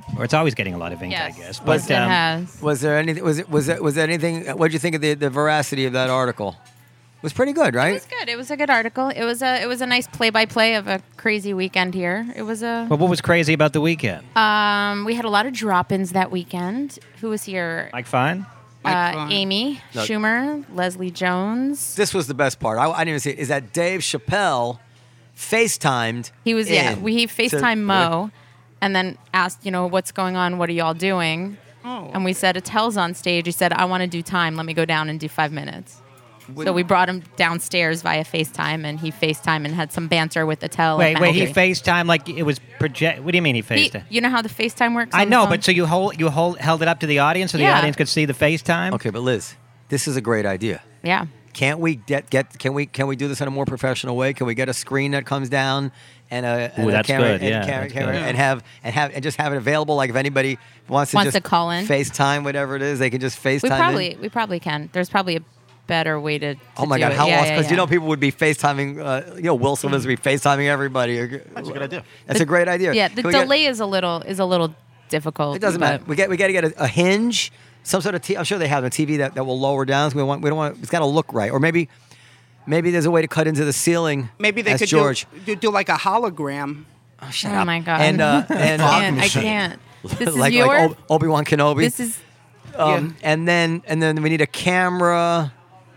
or it's always getting a lot of ink, Yes. I guess. Was- It um, has. Was there anything? Was it? Was it? Was there anything? What did you think of the, the veracity of that article? It was pretty good, It right? was good. It was a good article. It was a it was a nice play by play of a crazy weekend here. It was a But what was crazy about the weekend? um we had a lot of drop-ins that weekend. Who was here? Mike Fine? Mike uh, Fine. Amy No. Schumer, Leslie Jones. This was the best part. I, I didn't even see it. Is that Dave Chappelle FaceTimed? He was yeah. in We he to- FaceTime Mo, and then asked, you know, what's going on? What are y'all doing? Oh. And we said, Attell's on stage. He said, I want to do time. Let me go down and do five minutes. So we brought him downstairs via FaceTime, and he FaceTime and had some banter with Attell. Wait, and wait, he Matt. FaceTime like it was project. What do you mean he He- FaceTime? You know how the FaceTime works? I on the know, phone? but so you hold you hold held it up to the audience so the Yeah. audience could see the FaceTime? Okay, but Liz, this is a great idea. Yeah. Can't we get get? Can we can we do this in a more professional way? Can we get a screen that comes down and a, and Ooh, a that's camera, good. and, Yeah, camera, that's camera good. and have and have and just have it available? Like if anybody wants to Wants just to call in? FaceTime, whatever it is, they can just FaceTime. We in. probably we probably can. There's probably a better way to. to Oh my do God, it. how yeah, awesome! yeah, Because you yeah. know people would be FaceTiming. Uh, you know, Will Smith would be FaceTiming everybody. That's a good idea. That's a great idea. Yeah, the Can we get- delay is a little is a little difficult. It doesn't but- matter. We get we got to get a, a hinge, some sort of. T- I'm sure they have a T V that, that will lower down. So we want we don't want. It's got to look right, or maybe maybe there's a way to cut into the ceiling. Maybe they as could George. do, do do like a hologram. Oh, shut Oh up. my God. And uh, and I uh, can't. I can't. This is like your. like Obi Wan Kenobi. this is. um, and then and then we need a camera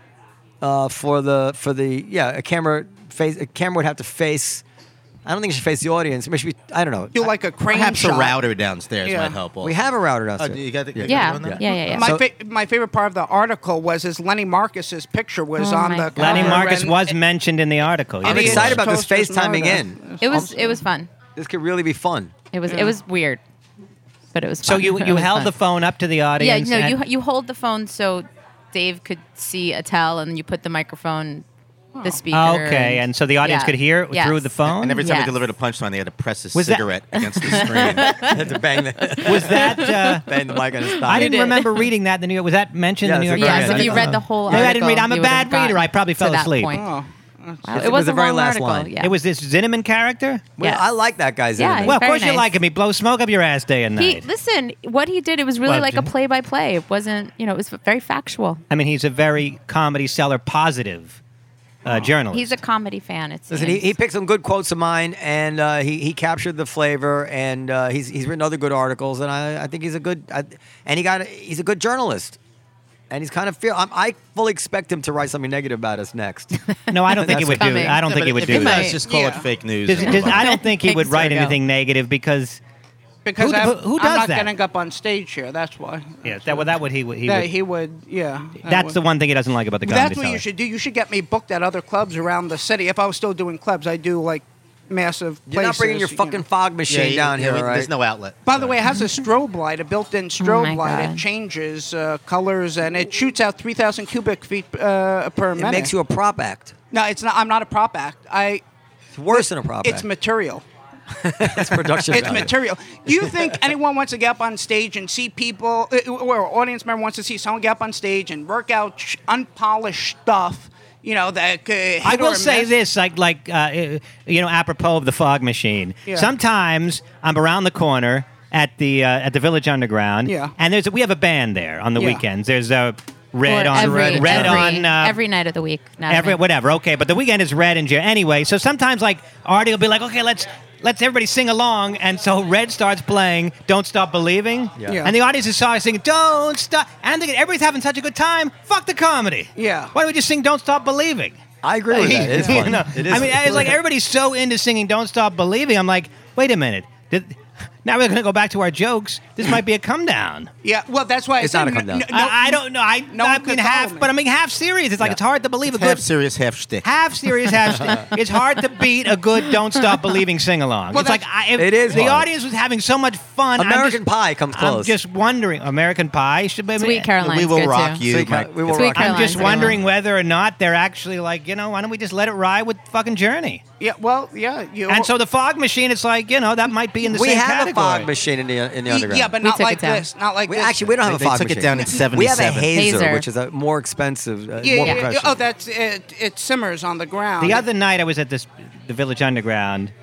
uh, for the for the yeah a camera face a camera would have to face. I don't think it should face the audience. It should be. I don't know. Do like a crane Perhaps shot. a router downstairs Yeah. might help. Also. We have a router Oh, downstairs. you got the, you got Yeah, one yeah, there? yeah, yeah. My So- fa- my favorite part of the article was is Lenny Marcus's picture was Oh on my the God. cover. Lenny Marcus and was it- mentioned in the article. I'm Idiots excited about this Toasters FaceTiming murder. in. It was. It was fun. This could really be fun. It was. Yeah. It was weird, but it was. So fun. you It you was held fun. the phone up to the Yeah, audience. no, and- you you hold the phone so Dave could see Attell, and you put the microphone, the speaker. Okay, and so the audience yeah. could hear Yes. through the phone. And every time Yes. he delivered a punchline, they had to press his Was that- cigarette against the screen. Had to bang the Was that? Uh, bang the mic on his thigh. I didn't did. remember reading that in the New York. Was that mentioned Yeah, in the New it's York a Yes, very if you nice read the article. whole Maybe article, I didn't read. I'm a you would bad have reader. I gotten probably to fell that asleep. point. Oh. Wow, It it was was the a very long last article. line. Yeah. It was this Zinnemann character. Well, Yes. I like that guy's Yeah, in he's Well, of very course you nice. like him. He blows smoke up your ass day and He night. listen. What he did, it was really Well, like a did- play-by-play. It wasn't, you know, it was very factual. I mean, he's a very comedy seller, positive uh, journalist. He's a comedy fan. It's Listen, he, he picked some good quotes of mine, and uh, he he captured the flavor, and uh, he's he's written other good articles, and I, I think he's a good I, and he got he's a good journalist, and he's kind of feel I'm, I fully expect him to write something negative about us next. no, I don't think he would do. coming. I don't Yeah, think but he would if do he that. does, just call Yeah. it fake news. Does- and does- move on. I don't think he would Thanks, write Sergio. anything negative because Because Who- I'm, who- who I'm does not that? getting up on stage here. That's why. yeah, that well, that would he would he Yeah, would. he would. Yeah. I That's would. the one thing he doesn't like about the comedy That's what seller. you should do. You should get me booked at other clubs around the city. If I was still doing clubs, I do like massive. You're not bringing your places, you fucking know. fog Yeah, machine yeah, down yeah, here, we- all right? There's no outlet. By the way, it has a strobe light, a built-in strobe my light. God. It changes uh, colors and it shoots out three thousand cubic feet uh, per It minute. makes you a prop act. no, it's not. I'm not a prop act. I. It's worse than a prop It's act. material. It's production. It's value. material. Do you think anyone wants to get up on stage and see people, uh, or an audience member wants to see someone get up on stage and work out sh- unpolished stuff? You know that. Uh, hit I will or say miss? this, like, like uh, you know, apropos of the fog machine. Yeah. Sometimes I'm around the corner at the uh, at the Village Underground, Yeah. and there's a, we have a band there on the Yeah. weekends. There's a red Or on every, red, red every, on uh, every night of the week. Not every every, whatever. Okay, but the weekend is red and Jer- anyway. So sometimes like Artie will be like, okay, let's. Let's everybody sing along, and so Red starts playing "Don't Stop Believing," Yeah. Yeah. and the audience is starting singing "Don't Stop," and I'm thinking everybody's having such a good time. Fuck the comedy. Yeah. Why don't we just sing "Don't Stop Believing"? I agree with that. It's fun. You know, It is I mean, fun. it's like everybody's so into singing "Don't Stop Believing." I'm like, wait a minute. Did, now we're going to go back to our jokes. This might be a come down. Yeah. Well, that's why I It's said not a n- come down. n- no- I, I don't know. I, no I one mean could half, follow me. but I mean half serious. It's like Yeah. it's hard to believe a Half good serious, half shtick. half serious, half. st- it's hard to beat a good "Don't Stop Believing" sing along. Well, it's like that's- I, if It is the hard. audience was having so much fun. I'm American just, Pie comes I'm close. just wondering. American Pie should be. Sweet Caroline's we will good rock too. you. Sweet Ca- Mike. we will Sweet rock you. I'm Caroline's just good. wondering whether or not they're actually like, you know, why don't we just let it ride with fucking Journey? Yeah. Well, yeah. You. And so the fog machine, it's like, you know, that might be in the we same have category. a fog machine in the in the underground. Yeah, but We not took like it down. this. Not like we, this. actually we don't have a They fog took it machine. down in We have a seventy-seven. hazer, Hazer. which is a more expensive, uh, Yeah, more yeah, yeah. professional. Oh, that's it. It simmers on the ground. The other night I was at this the Village Underground,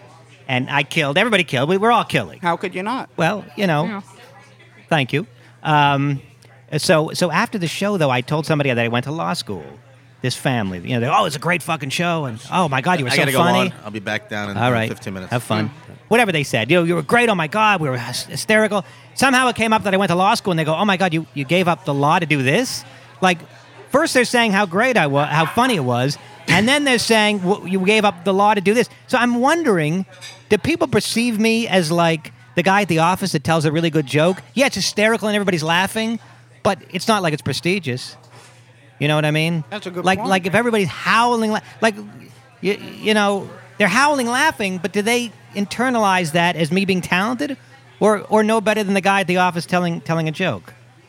and I killed. Everybody killed. We were all killing. How could you not? Well, you know, Yeah. thank you. Um, so, so after the show, though, I told somebody that I went to law school. This family, you know, they oh, it's a great fucking show, and oh my God, you were I so gotta go funny. on. I'll be back down in All right, fifteen minutes. Have fun. Whatever they said, you know, you were great. Oh my God, we were hys- hysterical. Somehow it came up that I went to law school, and they go, oh my God, you, you gave up the law to do this? Like, first they're saying how great I was, how funny it was, and then they're saying well, you gave up the law to do this. So I'm wondering, do people perceive me as like the guy at the office that tells a really good joke? Yeah, it's hysterical and everybody's laughing, but it's not like it's prestigious. You know what I mean? That's a good like, point. Like if everybody's howling, la- like, you, you know, they're howling laughing, but do they internalize that as me being talented, or or no better than the guy at the office telling telling a joke?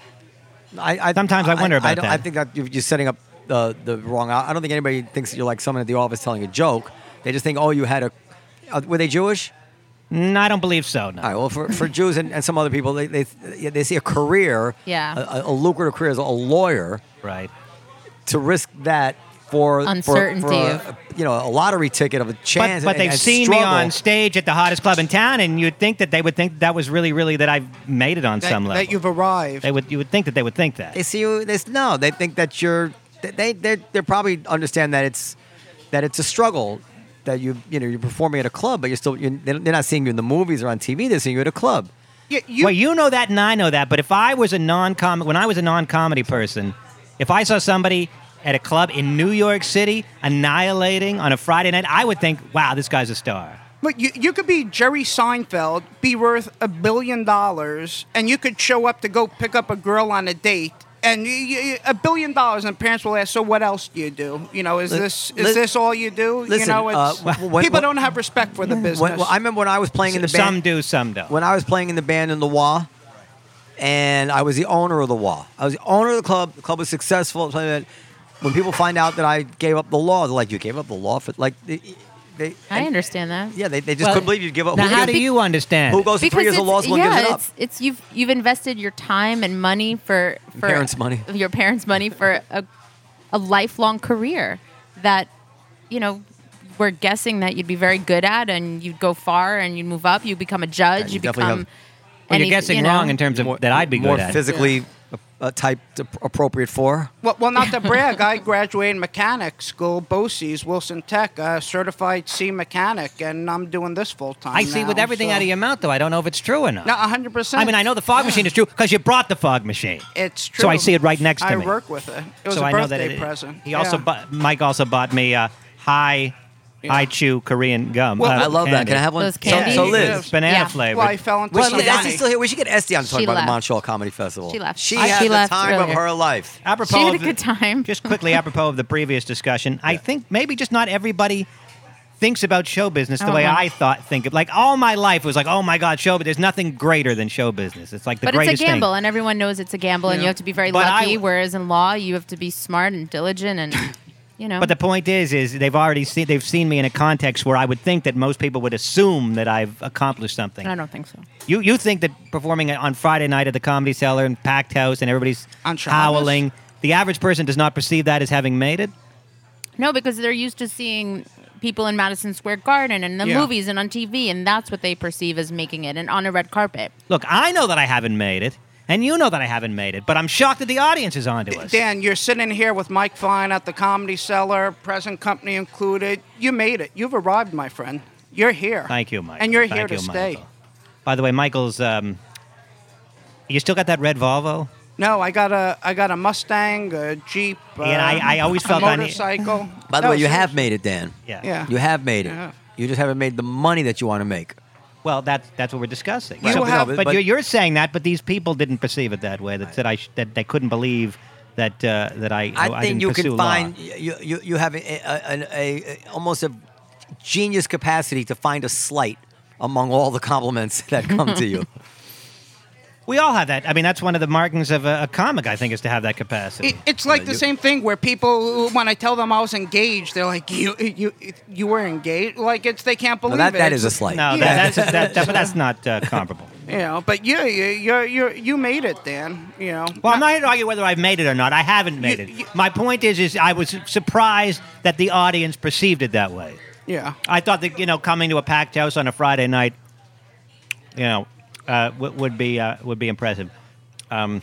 I, I, Sometimes I wonder about I, don't- that. I think that you're you're setting up the the wrong. I don't think anybody thinks that you're like someone at the office telling a joke. They just think, oh, you had a. Uh, were they Jewish? No, I don't believe so. No. All right. Well, for, for Jews and, and some other people, they they, they see a career, Yeah. a, a lucrative career as a lawyer, Right. to risk that for for- Uncertainty for, a, of- you know, a lottery ticket of a But, chance. but and- they've and seen me struggle. on stage at the hottest club in town, and you'd think that they would think that was really, really that I've made it on That, some level. that you've arrived. They would. You would think that they would think that. They see you. They, no, they think that you're. They they they probably understand that it's that it's a struggle. That you you know you're performing at a club, but you're still you're, they're not seeing you in the movies or on T V. They're seeing you at a club. You, you, well, you know that, and I know that. But if I was a non-comic, when I was a non-comedy person, if I saw somebody at a club in New York City annihilating on a Friday night, I would think, "Wow, this guy's a star." But you, you could be Jerry Seinfeld, be worth a billion dollars, and you could show up to go pick up a girl on a date, and you, you, a billion dollars, and parents will ask, "So what else do you do? You know, is Li- this li- is this all you do? you listen, know, uh, it's, w- when- people when- don't have respect for the business. When, well, I remember when I was playing in the Some band. do, some don't. When I was playing in the band in the W A, and I was the owner of the W A. I was the owner of the club. The club was successful. When people find out that I gave up the law, they're like, "You gave up the law for like." They, they, I and- understand that. Yeah, they, they just Well, couldn't believe you give up. Now, who, how gives- do you understand? who goes to three years of law school yeah, and gives it up? it's it's you've you've invested your time and money for for Parents' money. your parents' money for a a lifelong career that you know we're guessing that you'd be very good at, and you'd go far, and you'd move up, you become a judge, you you definitely become. have- Well, you're any- guessing you know, wrong in terms of that I'd be more good at. physically uh, type appropriate for. Well, well, not to brag, I graduated mechanic school, BOCES, Wilson Tech, uh, certified C mechanic, and I'm doing this full time. I see with everything out of your mouth, though. I don't know if it's true or not. No, one hundred percent. I mean, I know the fog machine is true because you brought the fog machine. It's true. So I see it right next to I me. work with it. It was so a I know birthday that it, present. He also, Yeah. bought, Mike also bought me a high, high chew Korean gum. Well, uh, I love that. candy. Can I have one? Those So, candies? so Liz, Yeah. It's banana Yeah. flavored. Well, I fell into well, some Esty money. still here. We should get Esty on to talk She about the left. Montreal Comedy Festival. She left. She Uh, had she the left time earlier. of her life. Apropos She had a of the- good time. Just quickly, apropos of the previous discussion, I think maybe just not everybody thinks about show business the way Uh-huh. I thought. Think of like all my life was like, oh my God, show. But there's nothing greater than show business. It's like the But it's greatest a gamble, thing. and everyone knows it's a gamble, and Yeah. you have to be very But I lucky. w- whereas in law, you have to be smart and diligent, and you know. But the point is, is they've already seen they've seen me in a context where I would think that most people would assume that I've accomplished something. I don't think so. You you think that performing on Friday night at the Comedy Cellar and packed house and everybody's On Shabbos? howling, the average person does not perceive that as having made it? No, because they're used to seeing people in Madison Square Garden and in the Yeah. movies and on T V, and that's what they perceive as making it, and on a red carpet. Look, I know that I haven't made it, and you know that I haven't made it, but I'm shocked that the audience is onto us. Dan, you're sitting here with Mike Fine at the Comedy Cellar, present company included. You made it. You've arrived, my friend. You're here. Thank you, Michael. And you're Thank here to you, stay. Michael. By the way, Michael's. Um, you still got that red Volvo? No, I got a I got a Mustang, a Jeep, uh, Yeah, and I- I always a felt I need- motorcycle. By the No, way, you have seriously. made it, Dan. Yeah. Yeah. You have made it. Yeah. You just haven't made the money that you want to make. Well, that's that's what we're discussing. You So- have- but but- you're, you're saying that, but these people didn't perceive it that way. That said, I sh- that they couldn't believe that uh, that I I, I, think didn't you pursue can law. find you, you you have a, a, a, a almost a genius capacity to find a slight among all the compliments that come to you. We all have that. I mean, that's one of the markings of a, a comic. I think is to have that capacity. It, it's like Yeah, the you- same thing where people, when I tell them I was engaged, they're like, "You, you, you were engaged?" Like it's they can't believe Well, that it. that is a It's- slight. no, Yeah. that, that's that, that, but that's not uh, comparable. You know, but you, you, you, you, you made it, Dan. You know. Well, I'm not here to argue whether I've made it or not. I haven't made You- it. you- My point is, is I was surprised that the audience perceived it that way. Yeah. I thought that you know coming to a packed house on a Friday night, you know, uh, w- would be uh, would be impressive. Um,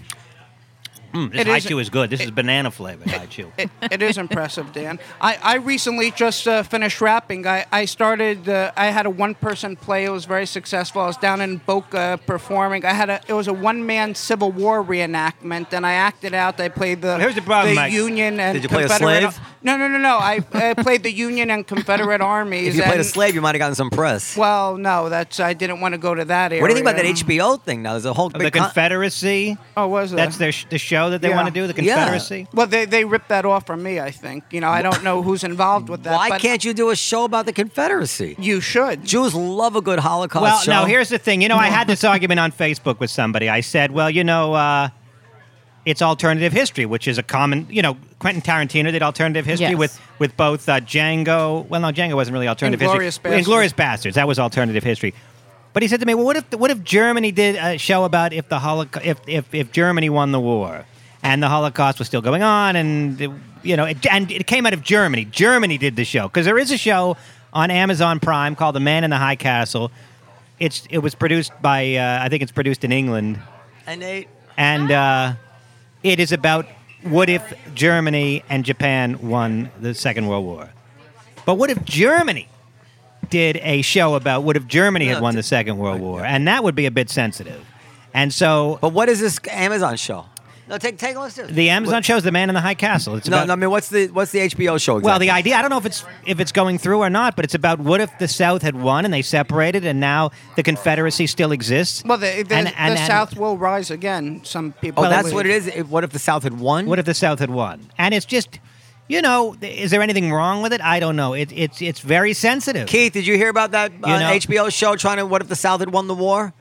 mm, this It high is- chew is good. This is banana flavored high chew. It, it is impressive, Dan. I, I recently just uh, finished rapping. I, I started, uh, I had a one-person play. It was very successful. I was down in Boca performing. I had a, it was a one-man Civil War reenactment, and I acted out. I played the, Here's the problem, the Mike. Union and Did you play a Confederate. slave? No, no, no, no. I, I played the Union and Confederate armies. If you played a and- slave, you might have gotten some press. Well, no, that's I didn't want to go to that area. What do you think about that H B O thing now? There's a whole The big con- Confederacy. Oh, was it? That's their sh- the show that they Yeah. want to do. The Yeah. Confederacy. Well, they they ripped that off from me. I think. You know, I don't know who's involved with that. Why but can't you do a show about the Confederacy? You should. Jews love a good Holocaust Well, show. no. Here's the thing. You know, I had this argument on Facebook with somebody. I said, well, you know, uh, it's alternative history, which is a common. You know, Quentin Tarantino did alternative history Yes. with with both uh, Django. Well, no, Django wasn't really alternative Inglourious history. Bastards. Inglourious Bastards. That was alternative history. But he said to me, well, what if what if Germany did a show about if the Holocaust, if, if if Germany won the war, and the Holocaust was still going on, and it, you know, it, and it came out of Germany. Germany did the show because there is a show on Amazon Prime called The Man in the High Castle. It's it was produced by uh, I think it's produced in England, And they, and uh, it is about what if Germany and Japan won the Second World War. But what if Germany did a show about what if Germany had No, won t- the Second World War, and that would be a bit sensitive. And so but what is this Amazon show? No, take take a listen. the Amazon show is The Man in the High Castle. It's No, about, no, I mean, what's the what's the H B O show? Exactly? well, the idea, I don't know if it's if it's going through or not, but it's about what if the South had won and they separated and now the Confederacy still exists. Well, the, the, And- the and- and- South will rise again. Some people. Oh, that's believe. what it is. If- What if the South had won? What if the South had won? And it's just, you know, is there anything wrong with it? I don't know. It, it's it's very sensitive. Keith, did you hear about that uh, You know- H B O show trying to? What if the South had won the war?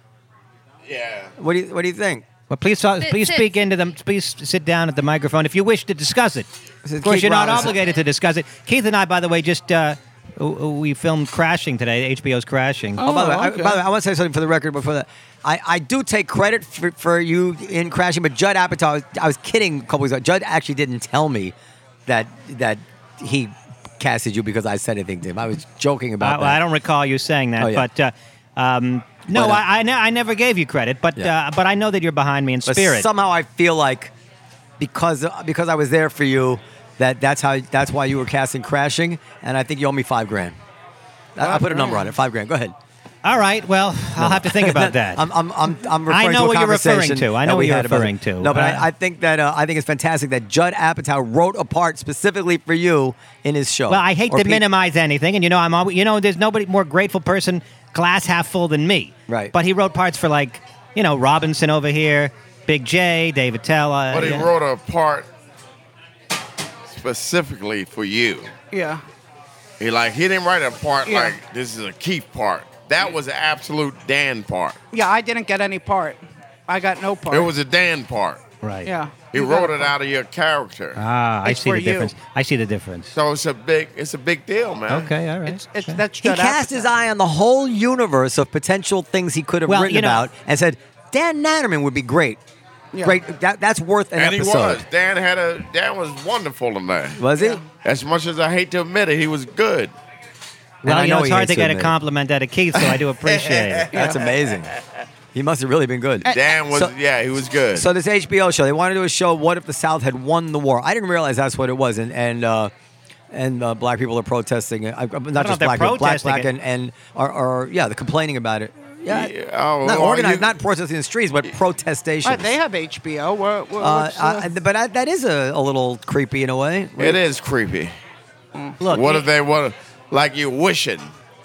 Yeah. What do you What do you think? Well, please, talk, Sit- please sit. speak into them. Please sit down at the microphone if you wish to discuss it. This is Of course, Keith you're not Robinson. obligated to discuss it. Keith and I, by the way, just uh, w- w- we filmed Crashing today. H B O's Crashing. Oh, by the way, I, okay. by the way, I want to say something for the record before that. I, I do take credit for, for you in Crashing, but Judd Apatow, I was, I was kidding a couple weeks ago. Judd actually didn't tell me that that he casted you because I said anything to him. I was joking Uh, about well, that. I don't recall you saying that, Oh, yeah. but uh, um, no, But, uh, I I, ne- I never gave you credit, but Yeah. uh, but I know that you're behind me in But spirit. somehow I feel like because because I was there for you, that that's how that's why you were casting Crashing, and I think you owe me five grand. I, I put a number on it, five grand. Go ahead. All right, well, I'll have to think about that. I'm, I'm, I'm, I'm I referring know to a what you're referring conversation to. I that know what we you're had about referring it. to. No, but Uh, I, I think that uh, I think it's fantastic that Judd Apatow wrote a part specifically for you in his show. Well, I hate Or to Pete- minimize anything, and you know, I'm always, you know, there's nobody more grateful person, glass half full than me. Right. But he wrote parts for like, you know, Robinson over here, Big J, David Tella. But he yeah. wrote a part specifically for you. Yeah. He like he didn't write a part Yeah. like this is a Keith part. That was an absolute Dan part. Yeah. I didn't get any part. I got no part. It was a Dan part. Right. Yeah. He You wrote got it out of your character. Ah, I It's see for the you. difference. I see the difference. So it's a big it's a big deal, man. Okay, all right. It's, it's that's He Judd cast Apatow. his eye on the whole universe of potential things he could have Well, written you know- about and said, Dan Natterman would be great. Yeah. Great. That, that's worth an And he episode. was. Dan had a Dan was wonderful in that. Was he? As much as I hate to admit it, he was good. And Well, I you know, know it's he hard hates to to get a admit it. compliment out of Keith, so I do appreciate it. That's amazing. He must have really been good. Dan was So- yeah, he was good. So this H B O show, they wanted to do a show. What if the South had won the war? I didn't realize that's what it was, and and uh, and uh, black people are protesting. Uh, not know just if they're black people, black, protesting black, it. and and are, are yeah, they're complaining about it. Yeah, Yeah, oh, not well, organized, you- not protesting in the streets, but protestations. Right, they have H B O. What, what, Uh, what's, uh, uh, but I, that is a, a little creepy in a way. It is creepy. Look, What it- if they want like you wishing?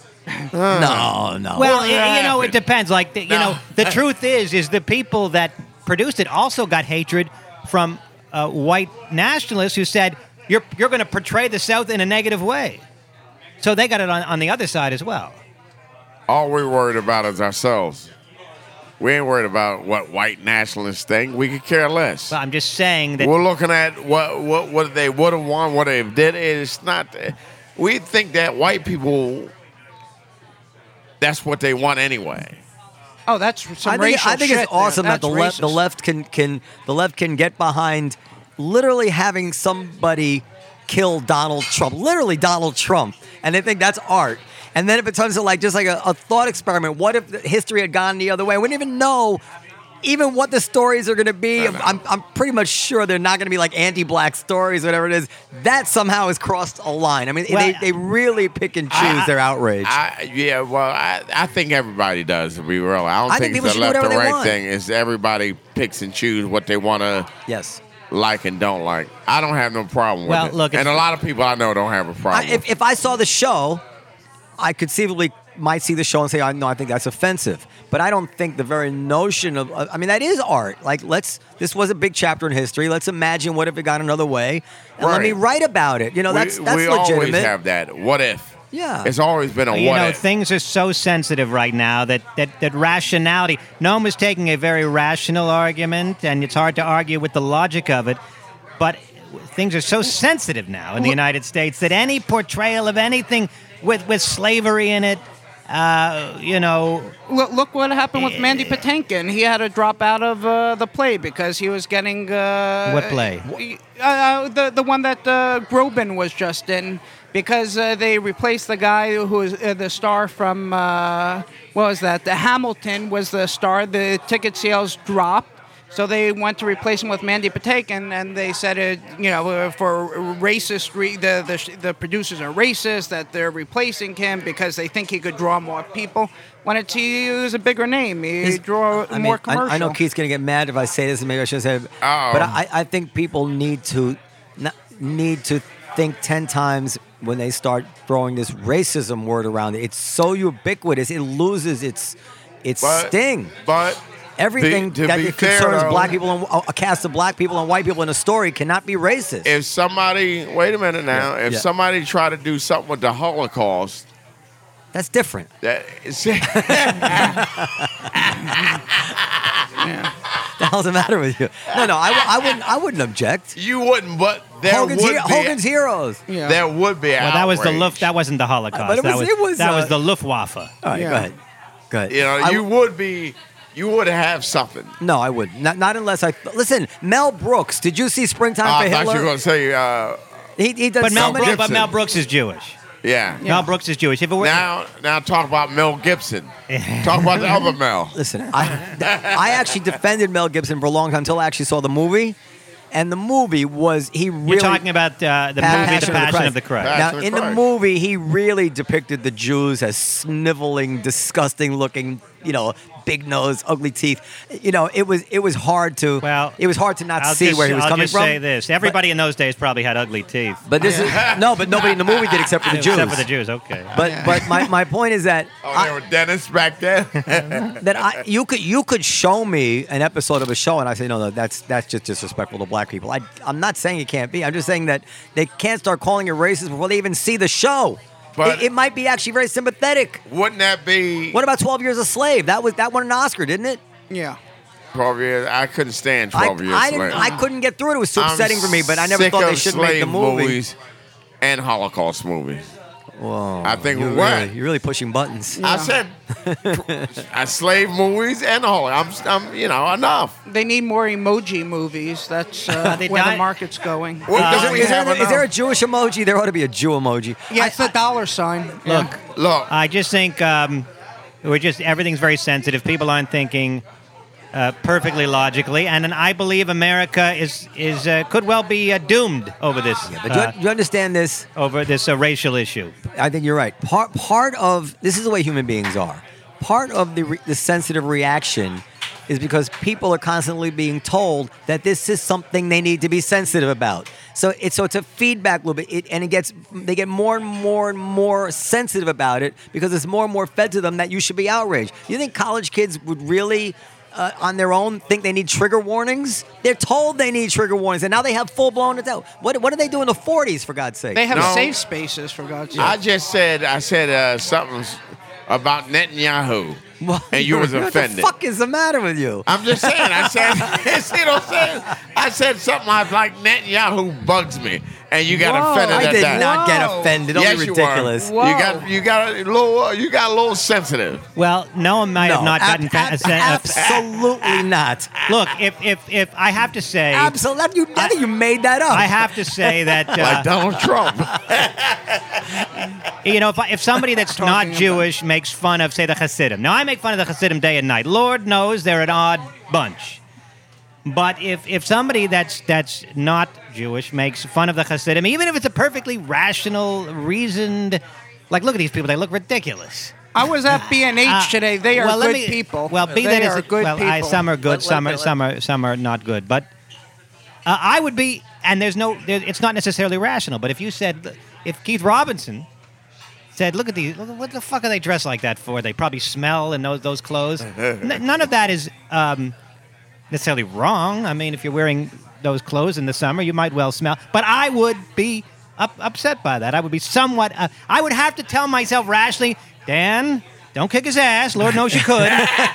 No, no. Well, What it, you know, it happened? depends. Like, the, you No. know, the truth is, is the people that produced it also got hatred from uh, white nationalists who said you're you're going to portray the South in a negative way. So they got it on, on the other side as well. All we're worried about is ourselves. We ain't worried about what white nationalists think. We could care less. But I'm just saying that. We're looking at what what what they would have won, what they did. It's not. We think that white people. That's what they want anyway. oh, that's some I think, racial I think shit it's awesome there. that the That's left the racist. left can can the left can get behind literally having somebody kill Donald Trump, literally Donald Trump, and they think that's art. And then if it turns to like just like a, a thought experiment, what if the history had gone the other way? We wouldn't even know even what the stories are going to be. I'm, I'm pretty much sure they're not going to be like anti-black stories, whatever it is. That somehow has crossed a line. I mean, Well, they, they really pick and choose I- their outrage. I, yeah, well, I, I think everybody does, to be real. I don't I think think, people it's should a do left or whatever they right want. thing. It's everybody picks and choose what they want to yes. like and don't like. I don't have no problem Well, with it. look, and it's- a lot of people I know don't have a I, problem if, with if I saw the show, I conceivably might see the show and say, I no, I think that's offensive. But I don't think the very notion of, I mean, that is art. Like, let's, this was a big chapter in history. Let's imagine what if it got another way. And let Right. me write about it. You know, we, that's, that's we legitimate. always have that. What if? Yeah. It's always been a You what know, if. things are so sensitive right now that, that, that rationality. Noam is taking a very rational argument, and it's hard to argue with the logic of it. But things are so sensitive now in the United States that any portrayal of anything with, with slavery in it, uh, you know, Look, look what happened with Mandy Patinkin. He had to drop out of uh, the play because he was getting uh, What play? Uh, uh, the the one that uh, Groban was just in, because uh, they replaced the guy who was uh, the star from uh, what was that? The Hamilton was the star. The ticket sales dropped. So they went to replace him with Mandy Patinkin, and they said, it, you know, uh, for racist, re- the, the the producers are racist, that they're replacing him because they think he could draw more people. When it's he was a bigger name, he Is- draw I mean, more I, commercial. I know Keith's going to get mad if I say this, and maybe I should say it. Uh-oh. But I, I think people need to not, need to think ten times when they start throwing this racism word around it. It's so ubiquitous, it loses its its But- sting. But Everything be- to that be it fair, concerns though, black people and a cast of black people and white people in a story cannot be racist. if somebody, wait a minute now, if Yeah. somebody tried to do something with the Holocaust, That's different. that is, The hell's the matter with you? No, no, I, w- I wouldn't. I wouldn't object. you wouldn't, but there Hogan's, would he- be, Hogan's heroes. Yeah. there would be well, that was the outrage. Luft, that wasn't the Holocaust. But it that was- was, it was, that uh, was the Luftwaffe. All right, Yeah. go ahead. Go ahead. You know, I- you would be, you would have something. No, I wouldn't. Not, not unless I listen. Mel Brooks. Did you see Springtime Oh, for I thought Hitler? you were going to say, uh, he, he does But so Mel, many- Brooks, but Gibson. Mel Brooks is Jewish. yeah. Mel Brooks is Jewish. If it were, Now, now talk about Mel Gibson. Talk about the other Mel. Listen, I, I actually defended Mel Gibson for a long time until I actually saw the movie, and the movie was he really. you're talking about uh, the Pa- movie, The Passion of the Christ. Passion Now, of in the Christ. movie, he really depicted the Jews as sniveling, disgusting-looking, you know, big nose, ugly teeth. You know, it was it was hard to Well, it was hard to not I'll see just, where he was I'll coming just from. say this: everybody in those days probably had ugly teeth, But this is no, but nobody in the movie did except for the Jews. except for the Jews. Okay. But but my, my point is that Oh, I- they were dentists back then? that I you could you could show me an episode of a show and I say no no that's that's just disrespectful to black people. I I'm not saying it can't be. I'm just saying that they can't start calling it racist before they even see the show. But- it, it might be actually very sympathetic. Wouldn't that be What about twelve Years a Slave? That was that won an Oscar, didn't it? yeah. twelve years? I couldn't stand I, twelve years I, slave. didn't, I couldn't get through it. It was too I'm upsetting for me. But I never sick thought they of should make the slave movie. movies and Holocaust movies. Whoa, I think you're we were. really, you're really pushing buttons. I said I slave movies and Holocaust. I'm, I'm, you know, enough. They need more emoji movies. That's uh, They where die- the market's going. What is, don't there, we is, there, have is there a enough? Jewish emoji? There ought to be a Jew emoji. Yeah, it's the dollar sign. Look, Look, I just think um, we're just everything's very sensitive. People aren't thinking uh, perfectly logically, and, and I believe America is is uh, could well be uh, doomed over this But you, uh, you understand this? over this uh, racial issue. I think you're right. Part part of this is the way human beings are. Part of the re, the sensitive reaction is because people are constantly being told that this is something they need to be sensitive about. So it's so it's a feedback loop, it, and it gets they get more and more and more sensitive about it because it's more and more fed to them that you should be outraged. You think college kids would really? Uh, on their own, think they need trigger warnings? They're told they need trigger warnings, and now they have full blown. What what did they do in the forties? For God's sake, They have No. safe spaces, for God's sake. I just said I said uh, something about Netanyahu, Well, and you was what offended. the fuck is the matter with you? I'm just saying. I said, see what I'm saying? I said something I was like Netanyahu bugs me, and you got Whoa. offended I at did that. not get Whoa. offended. Don't yes, be you ridiculous. were. You got you got a little uh, you got a little sensitive. Well, Noam might have not ab- gotten. ab- fa- uh, absolutely not. Look, if if if I have to say, Absolutely, you, I think you made that up. I have to say that uh, Like Donald Trump. you know, if, I, if somebody that's not Talking about- Jewish makes fun of, say, the Hasidim. Now, I make fun of the Hasidim day and night. Lord knows they're an odd bunch. But if, if somebody that's that's not Jewish makes fun of the Hasidim, even if it's a perfectly rational, reasoned, like, look at these people, they look ridiculous. I was at B and H Uh, today. They are well, let good me- people. Well, be they that as are it- good well, people. I, some are good, Let- some let- are some are some are not good. But uh, I would be, and there's no, there, it's not necessarily rational. But if you said, if Keith Robinson said, "Look at these, look, what the fuck are they dressed like that for? They probably smell in those those clothes." N- none of that is um, necessarily wrong. I mean, if you're wearing those clothes in the summer, you might well smell. But I would be up, upset by that. I would be somewhat. Uh, I would have to tell myself rationally, Dan, don't kick his ass. Lord knows you could.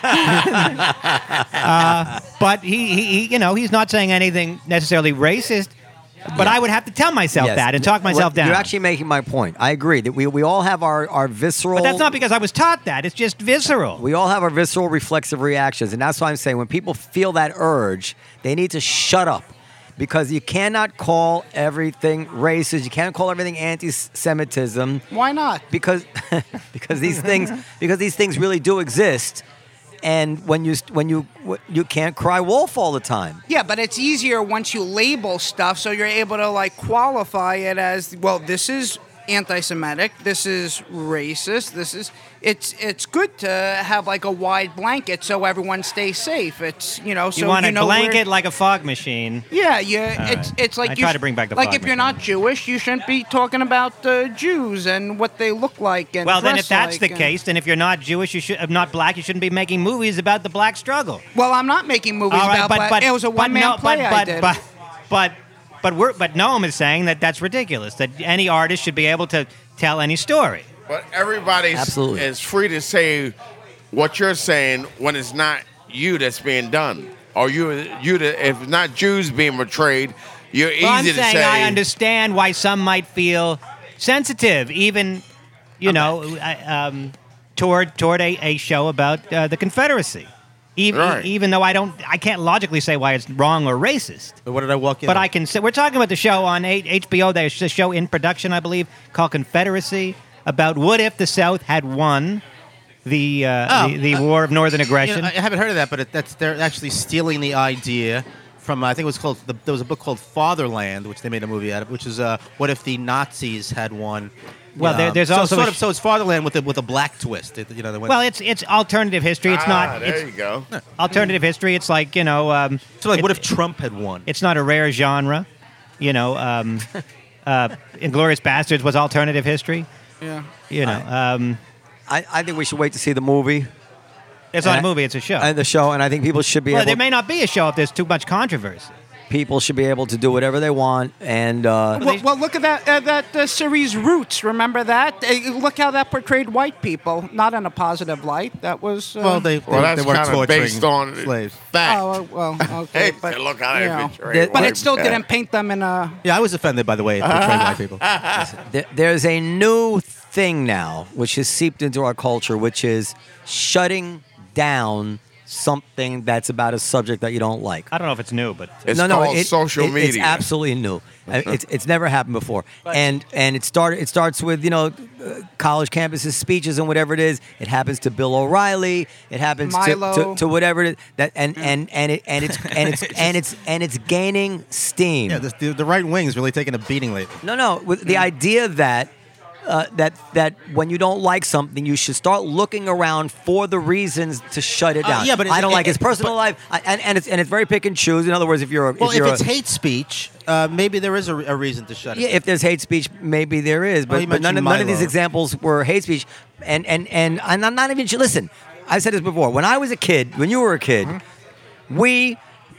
uh, but he, he, he, you know, he's not saying anything necessarily racist. But I would have to tell myself Yes. that and talk myself Well, down. You're actually making my point. I agree that we, we all have our, our visceral. But that's not because I was taught that. It's just visceral. We all have our visceral reflexive reactions, and that's why I'm saying when people feel that urge, they need to shut up, because you cannot call everything racist. You can't call everything anti-Semitism Why not? because because these things because these things really do exist, and when you when you you can't cry wolf all the time. Yeah, but it's easier once you label stuff, so you're able to like qualify it as, well, this is anti-Semitic, this is racist, this is. It's it's good to have like a wide blanket so everyone stays safe. It's you know so you want you a know where- blanket like a fog machine. Yeah, yeah. It's right. it's like I you try sh- to bring back the like fog if you're machine. not Jewish, you shouldn't be talking about uh, Jews and what they look like and Well, then if dress that's like the and- case, then if you're not Jewish, you should, uh, not black, you shouldn't be making movies about the black struggle. Well, I'm not making movies All right, about but, black. but It was a but one man no, play but, I but, did. But but but we're but Noam is saying that that's ridiculous. That any artist should be able to tell any story. But everybody Absolutely. is free to say what you're saying when it's not you that's being done, or you you that if it's not Jews being portrayed, you're Well, I'm easy to saying say. I understand why some might feel sensitive, even you know, uh, um, toward toward a, a show about uh, the Confederacy. Even, Right. even though I don't, I can't logically say why it's wrong or racist. But what did I walk in? But on? I can say we're talking about the show on H B O. There's a show in production, I believe, called Confederacy, about what if the South had won the uh, Oh, the, the uh, War of Northern You Aggression. know, I haven't heard of that, but it, that's they're actually stealing the idea from I think it was called the, there was a book called Fatherland, which they made a movie out of, which is uh, what if the Nazis had won. Well, there- Um, there's so also sort a of sh- so it's Fatherland with a with a black twist. It- you know, they went, well, it's it's alternative history. It's ah, not. there It's you go. alternative history. It's like you know. Um, so like, it- what if Trump had won? It's not a rare genre. You know, um, uh, Inglourious Bastards was alternative history. yeah. You know, um, I, I think we should wait to see the movie it's not a and- movie; it's a show. and the show, and I think people should be well, able. there may not be a show if there's too much controversy. people should be able to do whatever they want, and uh, Well, well, look at that uh, that uh, series Roots. Remember that? Uh, look how that portrayed white people, not in a positive light. That was uh, well, they, Well, they, that's they weren't kind of torturing based on slaves. fact. Oh uh, well, okay, Hey, but look how you they know. portray But But white it still people. didn't paint them in a. Yeah, I was offended by the way it portrayed white people. There- there's a new thing now which has seeped into our culture, which is shutting down something that's about a subject that you don't like. I don't know if it's new, but It's no, no, called it- social it- media. It's absolutely new. I- It's it's never happened before. And and it started. It starts with you know, uh, college campuses, speeches, and whatever it is. It happens to Bill O'Reilly. It happens to, Milo. to, to whatever it is. That and and and it and it's and it's and it's and it's gaining steam. Yeah, the, the, the right wing is really taking a beating lately. No, no. With the idea that uh, that that when you don't like something, you should start looking around for the reasons to shut it Uh, down. yeah, but I it- don't it- like his it- personal but- life, I, and and it's and it's very pick and choose. In other words, if you're a, Well, if if you're it's a, hate speech, uh, maybe there is a, a reason to shut it. yeah, if there's hate speech, maybe there is, but, Well, you but none, of, mentioned none of these Milo. examples were hate speech. And and and and I'm not even listen. I said this before. When I was a kid, when you were a kid, Mm-hmm. we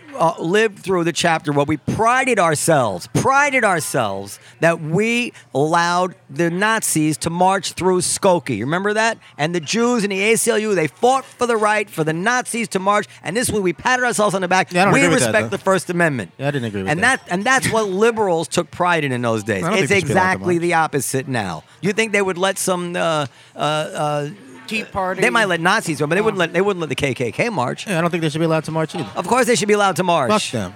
uh, lived through the chapter where we prided ourselves, prided ourselves that we allowed the Nazis to march through Skokie. Remember that? And the Jews and the A C L U, they fought for the right for the Nazis to march. And this way we patted ourselves on the back. Yeah, I don't we agree with that, respect though. the First Amendment. Yeah, I didn't agree with and that. that. And that's what liberals took pride in in those days. I don't It's think they should be allowed to exactly march. the opposite now. You think they would let some... Uh, uh, uh, Tea Party. they might let Nazis, but they wouldn't let they wouldn't let the K K K march. Yeah, I don't think they should be allowed to march either. Of course, they should be allowed to march. Fuck them.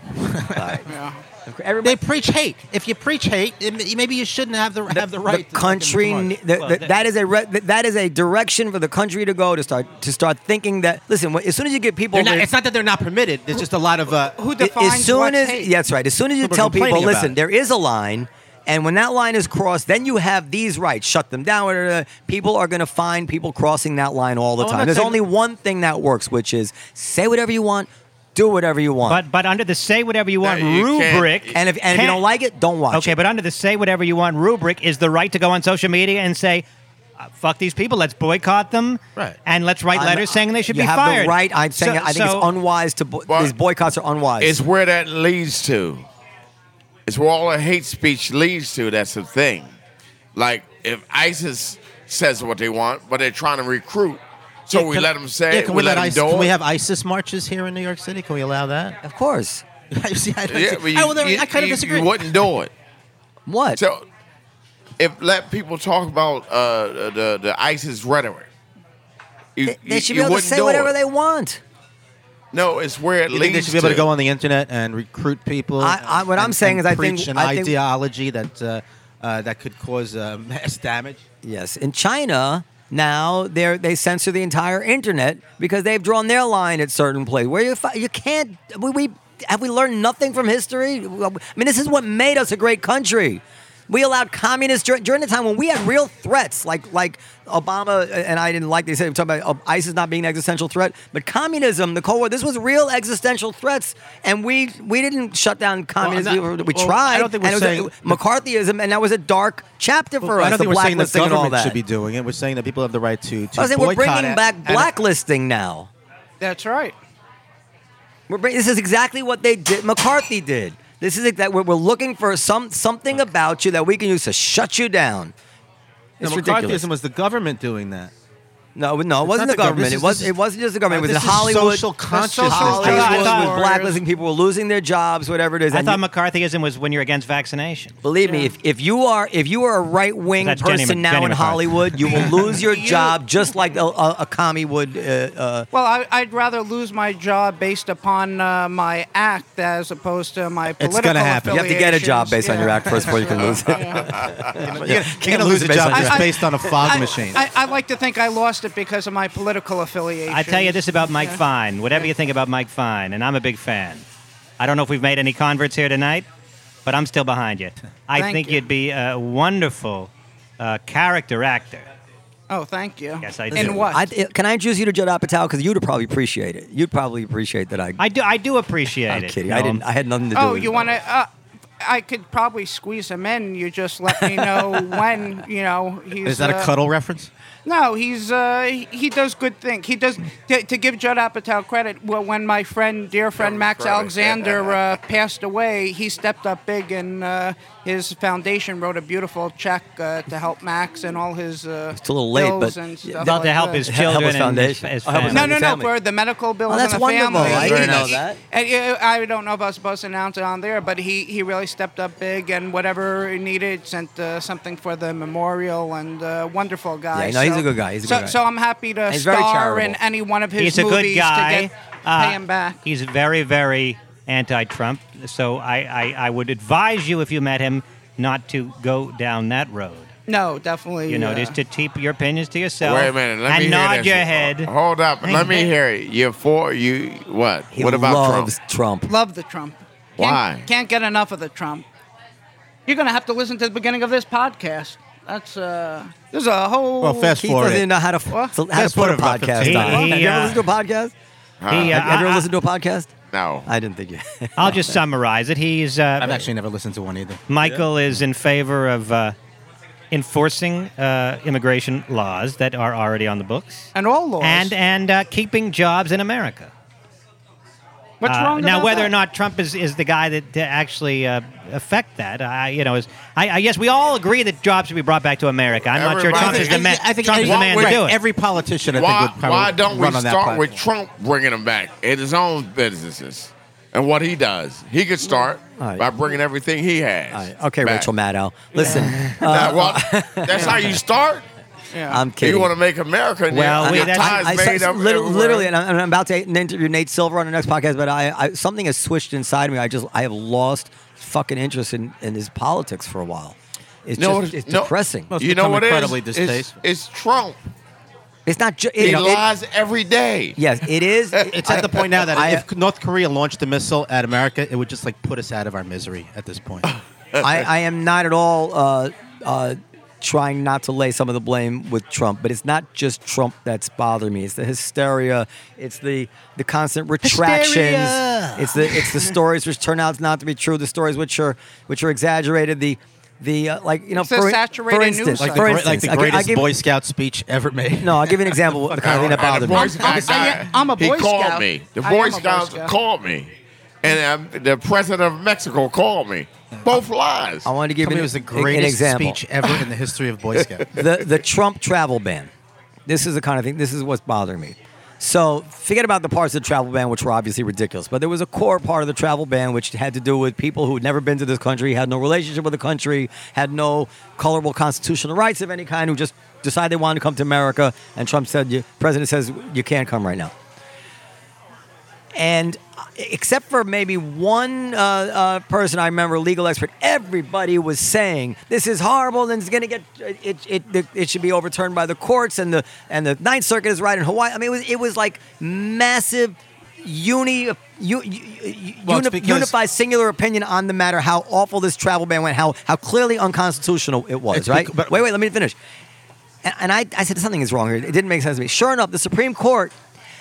Yeah. Everybody, They preach hate. If you preach hate, it- maybe you shouldn't have the have the right. the country, To ne- fucking the, march. the, that is a re, that is a direction for the country to go to start to start thinking that. Listen, as soon as you get people, They're not, there- it's not that they're not permitted. There's just a lot of. Uh, Who a- defines as soon what's as hate? yeah, that's right. As soon as you People are tell people, complaining about listen, it. there is a line. And when that line is crossed, then you have these rights. Shut them down. whatever. People are going to find people crossing that line all the Oh, I'm time. not There's saying- only one thing that works, which is say whatever you want, do whatever you want. But but under the say whatever you want No, you can't- rubric, and if and if you can't- don't like it, don't watch okay, it. but under the say whatever you want rubric is the right to go on social media and say, uh, "Fuck these people, let's boycott them," Right. and let's write I'm- letters saying they should you be have fired. the right. I'm saying So- I think so- it's unwise to. Bo- Well, these boycotts are unwise. It's where that leads to. It's where all the hate speech leads to. That's the thing. Like if ISIS says what they want, but they're trying to recruit, so Yeah, we can- let them say yeah, it. can we, we, let let them ISIS, do can it. we have ISIS marches here in New York City? Can we allow that? of course. You see, I, don't Yeah, see- but you, I, well, there- you- I kind of you- disagree. You wouldn't do it. What? So, if let people talk about uh, the the ISIS rhetoric, you, they, they you- should you be able to wouldn't say do whatever it. they want. No, it's where it You leads think they should be able to to. go on the internet and recruit people? I- I- what and- I'm saying and is I think- preach an I think- ideology that uh, uh, that could cause uh, mass damage. Yes, in China now they they censor the entire internet because they've drawn their line at certain places where you fi- you can't. We, we have we learned nothing from history. I mean, this is what made us a great country. We allowed communists during, during the time when we had real threats, like like Obama and I didn't like they said talking about uh, ISIS not being an existential threat, but communism, the Cold War, this was real existential threats, and we we didn't shut down communism. Well, not- we well, tried. I don't think we're and it was saying- a, McCarthyism, and that was a dark chapter for us. I don't the think we're saying the blacklisting and all government that. should be doing it. We're saying that people have the right to to I was saying we're boycott bringing it. back And- blacklisting now. That's right. We're bring, this is exactly what they did. McCarthy did. This is that we're, we're looking for some something about you that we can use to shut you down. No, It's ridiculous. McCarthyism was the government doing that. No, no, it It's wasn't not the the government. government. This It is- was. this is- It wasn't just the government. It This was in is Hollywood. social consciousness. Hollywood I thought- I was, thought- was blacklisting people, were losing their jobs, whatever it is. I And thought you- McCarthyism was when you're against vaccination. Believe me, if, if you are if you are a right wing That's Jenny person Mc- now Jenny in McCarthy. Hollywood, you will lose your You- job just like a, a, a commie would. Uh, uh, Well, I, I'd rather lose my job based upon uh, my act as opposed to my political gonna happen. you have to get a job based on your Yeah. act first before you can lose it. You're gonna, you're gonna lose a job I- just I- based on a fog I, machine. I, I like to think I lost it because of my political affiliation. I tell you this about Mike Fine. Whatever you think about Mike Fine, and I'm a big fan. I don't know if we've made any converts here tonight, but I'm still behind you. I Thank think you. would be a wonderful uh, character actor. Oh, thank you. Yes, I In do. what? I, can I introduce you to Judd Apatow? Because you'd probably appreciate it. You'd probably appreciate that. I. I do. I do appreciate I'm it. kidding. Noam. I didn't. I had nothing to do. oh, with you it. want to? Uh, I could probably squeeze him in. You just let me know when. You know, he's. Is that a uh, cuddle reference? No, he's uh, he, he does good things. He does to, to give Judd Apatow credit. Well, when my friend, dear friend Max credit. Alexander uh, passed away, he stepped up big, and uh, his foundation wrote a beautiful check uh, to help Max and all his. Uh, It's a little late, bills but- and Yeah, stuff Well, like to help that. his Help children his and foundation. his, his Oh, help his family. No, no, no, family. for the medical bills Oh, that's and the wonderful. family. I didn't And know he- that. And uh, I don't know if I was supposed to announce it on there, but he, he really stepped up big and whatever he needed, sent uh, something for the memorial, and uh, wonderful guy. Yeah, no, he's So- a good guy. He's a so, good guy. so I'm happy to He's very star in charitable. any one of his He's a movies good guy. to get, Uh, pay him back. He's very, very anti-Trump. So I, I, I would advise you, if you met him, not to go down that road. No, definitely. You know, uh, just to keep your opinions to yourself. Wait a minute. Let and me nod hear this. your head. Hold up. Let me hear it. You're for you. What? He what about loves Trump? Trump. love the Trump. Can't, Why? Can't get enough of the Trump. You're gonna have to listen to the beginning of this podcast. That's uh, there's a whole. Well, fast Keith forward doesn't it. even know how to, What? so how to Fast put a forward about podcast fifteen. on. He, Have you ever uh, listened to a podcast? He, uh, Have you ever I- listened to a podcast? No. I didn't think you. I'll just summarize it. He's uh, I've actually never listened to one either. Michael is in favor of uh, enforcing uh, immigration laws that are already on the books, and all laws. and and uh, keeping jobs in America. What's Uh, wrong now, about whether that? or not Trump is, is the guy that to actually uh, affect that, I you know, is I, I guess we all agree that jobs should be brought back to America. I'm not sure Everybody- Trump is the man. I think Trump is the every- man to right, do it. Every politician, I Why, think, would probably why don't we run on that start with platform. Trump bringing them back in his own businesses and what he does? He could start All right. by bringing everything he has. All right. Okay, back. Rachel Maddow. Listen, That- well, that's how you start. I'm kidding. You want to make America, and Well, your, we- your that's- ties I, made I, up literally, everywhere. literally, and I'm, I'm about to interview Nate Silver on the next podcast, but I, I something has switched inside me. I just I have lost fucking interest in, in his politics for a while. It's No, just it's- it's no. depressing. Well, it's You know become what it is? incredibly It's, distasteful. it's Trump. It's not just He you know, it- lies every day. yes, it is. It's at the point now that I- if North Korea launched a missile at America, it would just like put us out of our misery at this point. I, I am not at all uh, uh, trying not to lay some of the blame with Trump, but it's not just Trump that's bothering me. It's the hysteria. It's the the constant retractions. Hysteria. It's the it's the stories which turn out not to be true. The stories which are which are exaggerated. The the uh, like you know It's the for, saturated for news instance, cycle. like, for the, instance, great- like the I gi- I greatest give- Boy Scout speech ever made. No, I'll give you an example of the kind of thing that And bothered the me. Boy Scout I- guy, I'm a Boy he called Scout. me. The I Boy am a Boy Scouts Scout. called me, and um, the president of Mexico called me. Both lies. I wanted to give Tell me you it was the an, greatest an example. speech ever in the history of Boy Scout. the the Trump travel ban. This is the kind of thing. This is what's bothering me. So forget about the parts of the travel ban which were obviously ridiculous, but there was a core part of the travel ban which had to do with people who had never been to this country, had no relationship with the country, had no colorable constitutional rights of any kind, who just decided they wanted to come to America. And Trump said, "You president says you can't come right now." And uh, except for maybe one uh, uh, person I remember, a legal expert, everybody was saying this is horrible and it's going to get it, it, it. It should be overturned by the courts, and the and the Ninth Circuit is right in Hawaii. I mean, it was it was like massive uni, u, u, u, Well, it's uni- because- unified singular opinion on the matter. How awful this travel ban went. How how clearly unconstitutional it was. It's right. bec- but- wait, wait. Let me finish. And, and I, I said something is wrong here. It didn't make sense to me. Sure enough, the Supreme Court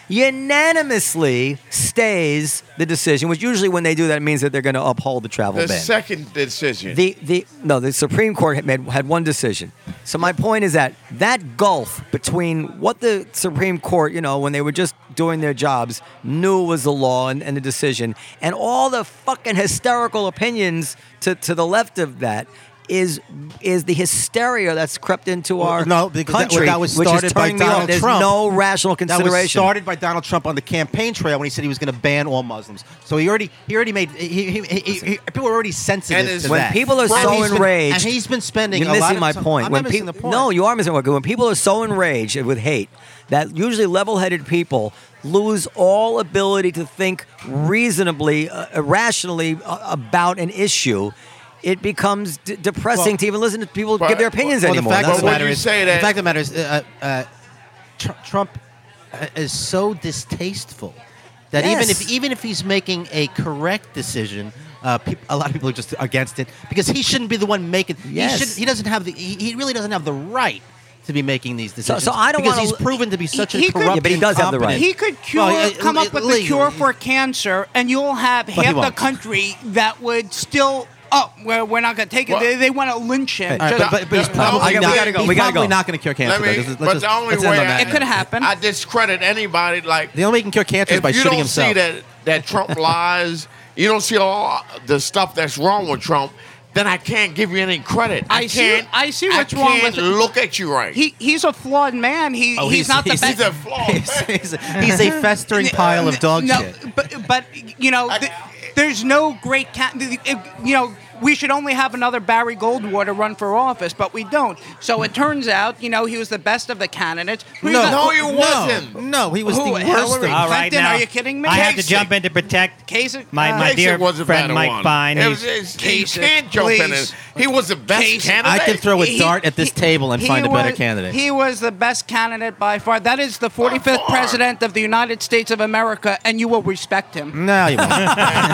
unanimously stays the decision, which usually when they do that, it means that they're going to uphold the travel the ban. second decision. The the no, the Supreme Court had, made, had one decision. So my point is that that gulf between what the Supreme Court, you know, when they were just doing their jobs, knew was the law and, and the decision, and all the fucking hysterical opinions to, to the left of that. Is is the hysteria that's crept into Well, our no, because that- country, that was which is started by turning me off. Donald There's Trump. no rational That consideration. was started by Donald Trump on the campaign trail when he said he was going to ban all Muslims. So he already he already made he, he, he, he, he- people were already sensitive And his- to when that. people are And so he's been- enraged, and he's been spending. You're a lot missing of my time- point. I'm when not missing peop- the point. No, you are missing my point. When people are so enraged with hate that usually level-headed people lose all ability to think reasonably, uh, rationally uh, about an issue. It becomes d- depressing Well, to even listen to people but- give their opinions well, anymore. The fact That's of the when matter you is, say the that- fact of the matter is, uh, uh, tr- Trump uh, is so distasteful that even Yes. if even if he's making a correct decision, uh, peop a lot of people are just against it because he shouldn't be the one making. Yes. He, should, he doesn't have the. He, he really doesn't have the right to be making these decisions. so I don't because wanna- he's proven to be such he a could- corrupt. Yeah, but he does have the right. incompetent- He could cure, Well, uh, come up with the legally. cure for cancer, and you'll have he half the won't. country that would still. Oh, well, we're not going to take it. Well- They, they want to lynch him. All right, just- but, but he's No, probably we not. gotta go, He's we gotta probably go. not going to cure cancer. Let me, though. Let's- but let's the just- only let's end way on I, that. It could happen. I discredit anybody like The only way you can cure cancer is if by you shooting don't himself. see that that Trump lies, you don't see all the stuff that's wrong with Trump, then I can't give you any credit. I, I see- can't. I see what's I wrong can't with it. look at you right. He he's a flawed man. He Oh, he's, not the he's, best. He's a flawed he's, man. he's, a, he's a festering pile of dog no, shit. But but you know, th- there's no great cat. You know, we should only have another Barry Goldwater run for office, but we don't. So it turns out, you know, he was the best of the candidates. Who's No, the- No, you wasn't. No, no, he was Who, the worst. Hillary? of- All right, Clinton, now are you kidding me? I have to Kasich. jump in to protect Kasich, my, uh, my Kasich dear was a friend better Mike one. Fine. It He's- was- it's- he Kasich, can't jump in. please. It. He was the best Kasich. candidate. I can throw a He- dart at this he- table and he find a better was- candidate. He was the best candidate by far. That is the forty-fifth far. president of the United States of America, and you will respect him. no, you won't.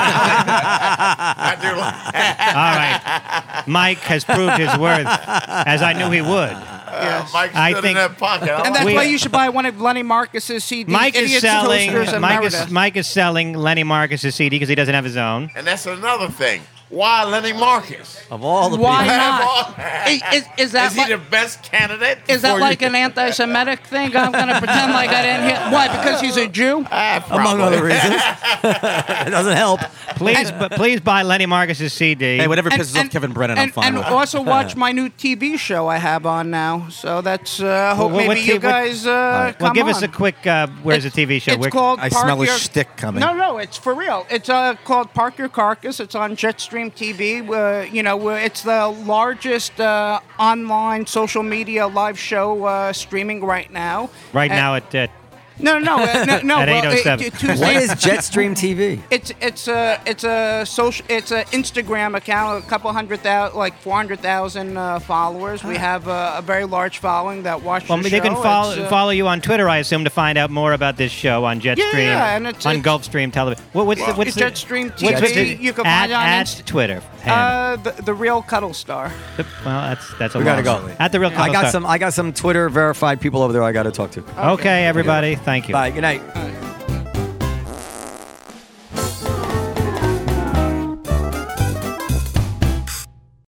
I do like All right. Mike has proved his worth, as I knew he would. uh, Mike I stood think- in that pocket. I And like that's We- why you should buy one of Lenny Marcus's C Ds. Mike is Idiots, selling. Toasters, and Mike is, Meredith. Mike is selling Lenny Marcus's C D because he doesn't have his own. And that's another thing. Why Lenny Marcus? Of all the Why people. not? Is, is, is that Is he like, the best candidate? is that for like you? an anti-Semitic thing? I'm going to pretend like I didn't hear. Why? Because he's a Jew? Ah, Among probably. other reasons. It doesn't help. Please, but please buy Lenny Marcus's C D. Hey, whatever pisses off Kevin Brennan, I'm and, fine and with. also watch my new T V show I have on now. So that's uh, hope Well, what maybe T- you what- guys uh, well, come give on. us a quick. Uh, where's the T V show? It's Where- called. I Park smell a Your- shtick coming. No, no, it's for real. It's uh, called Park Your Carcass. It's on Jetstream T V. Uh, you know, uh, it's the largest uh, online social media live show uh, streaming right now. right And- now at uh, No, no, uh, no, no. At well, eight oh seven. uh, Tuesday- What is Jetstream T V? It's it's a it's a social it's a Instagram account, a couple hundred thousand, like four hundred thousand uh, followers. We have a, a very large following that watch Well, the they show. can follow It's, uh, follow you on Twitter, I assume, to find out more about this show on Jetstream, Yeah, and it's- on it's- Gulfstream Television. What, what's the what's the Jetstream T V. what's the- You can at, find it on at Inst- Twitter. handle. Uh, the, the real Cuddle Star. The- well, that's that's a We gotta long- go. At the real. I got Star. some. I got some Twitter verified people over there. I got to talk to. Okay, everybody. Thank you. Bye. Good night.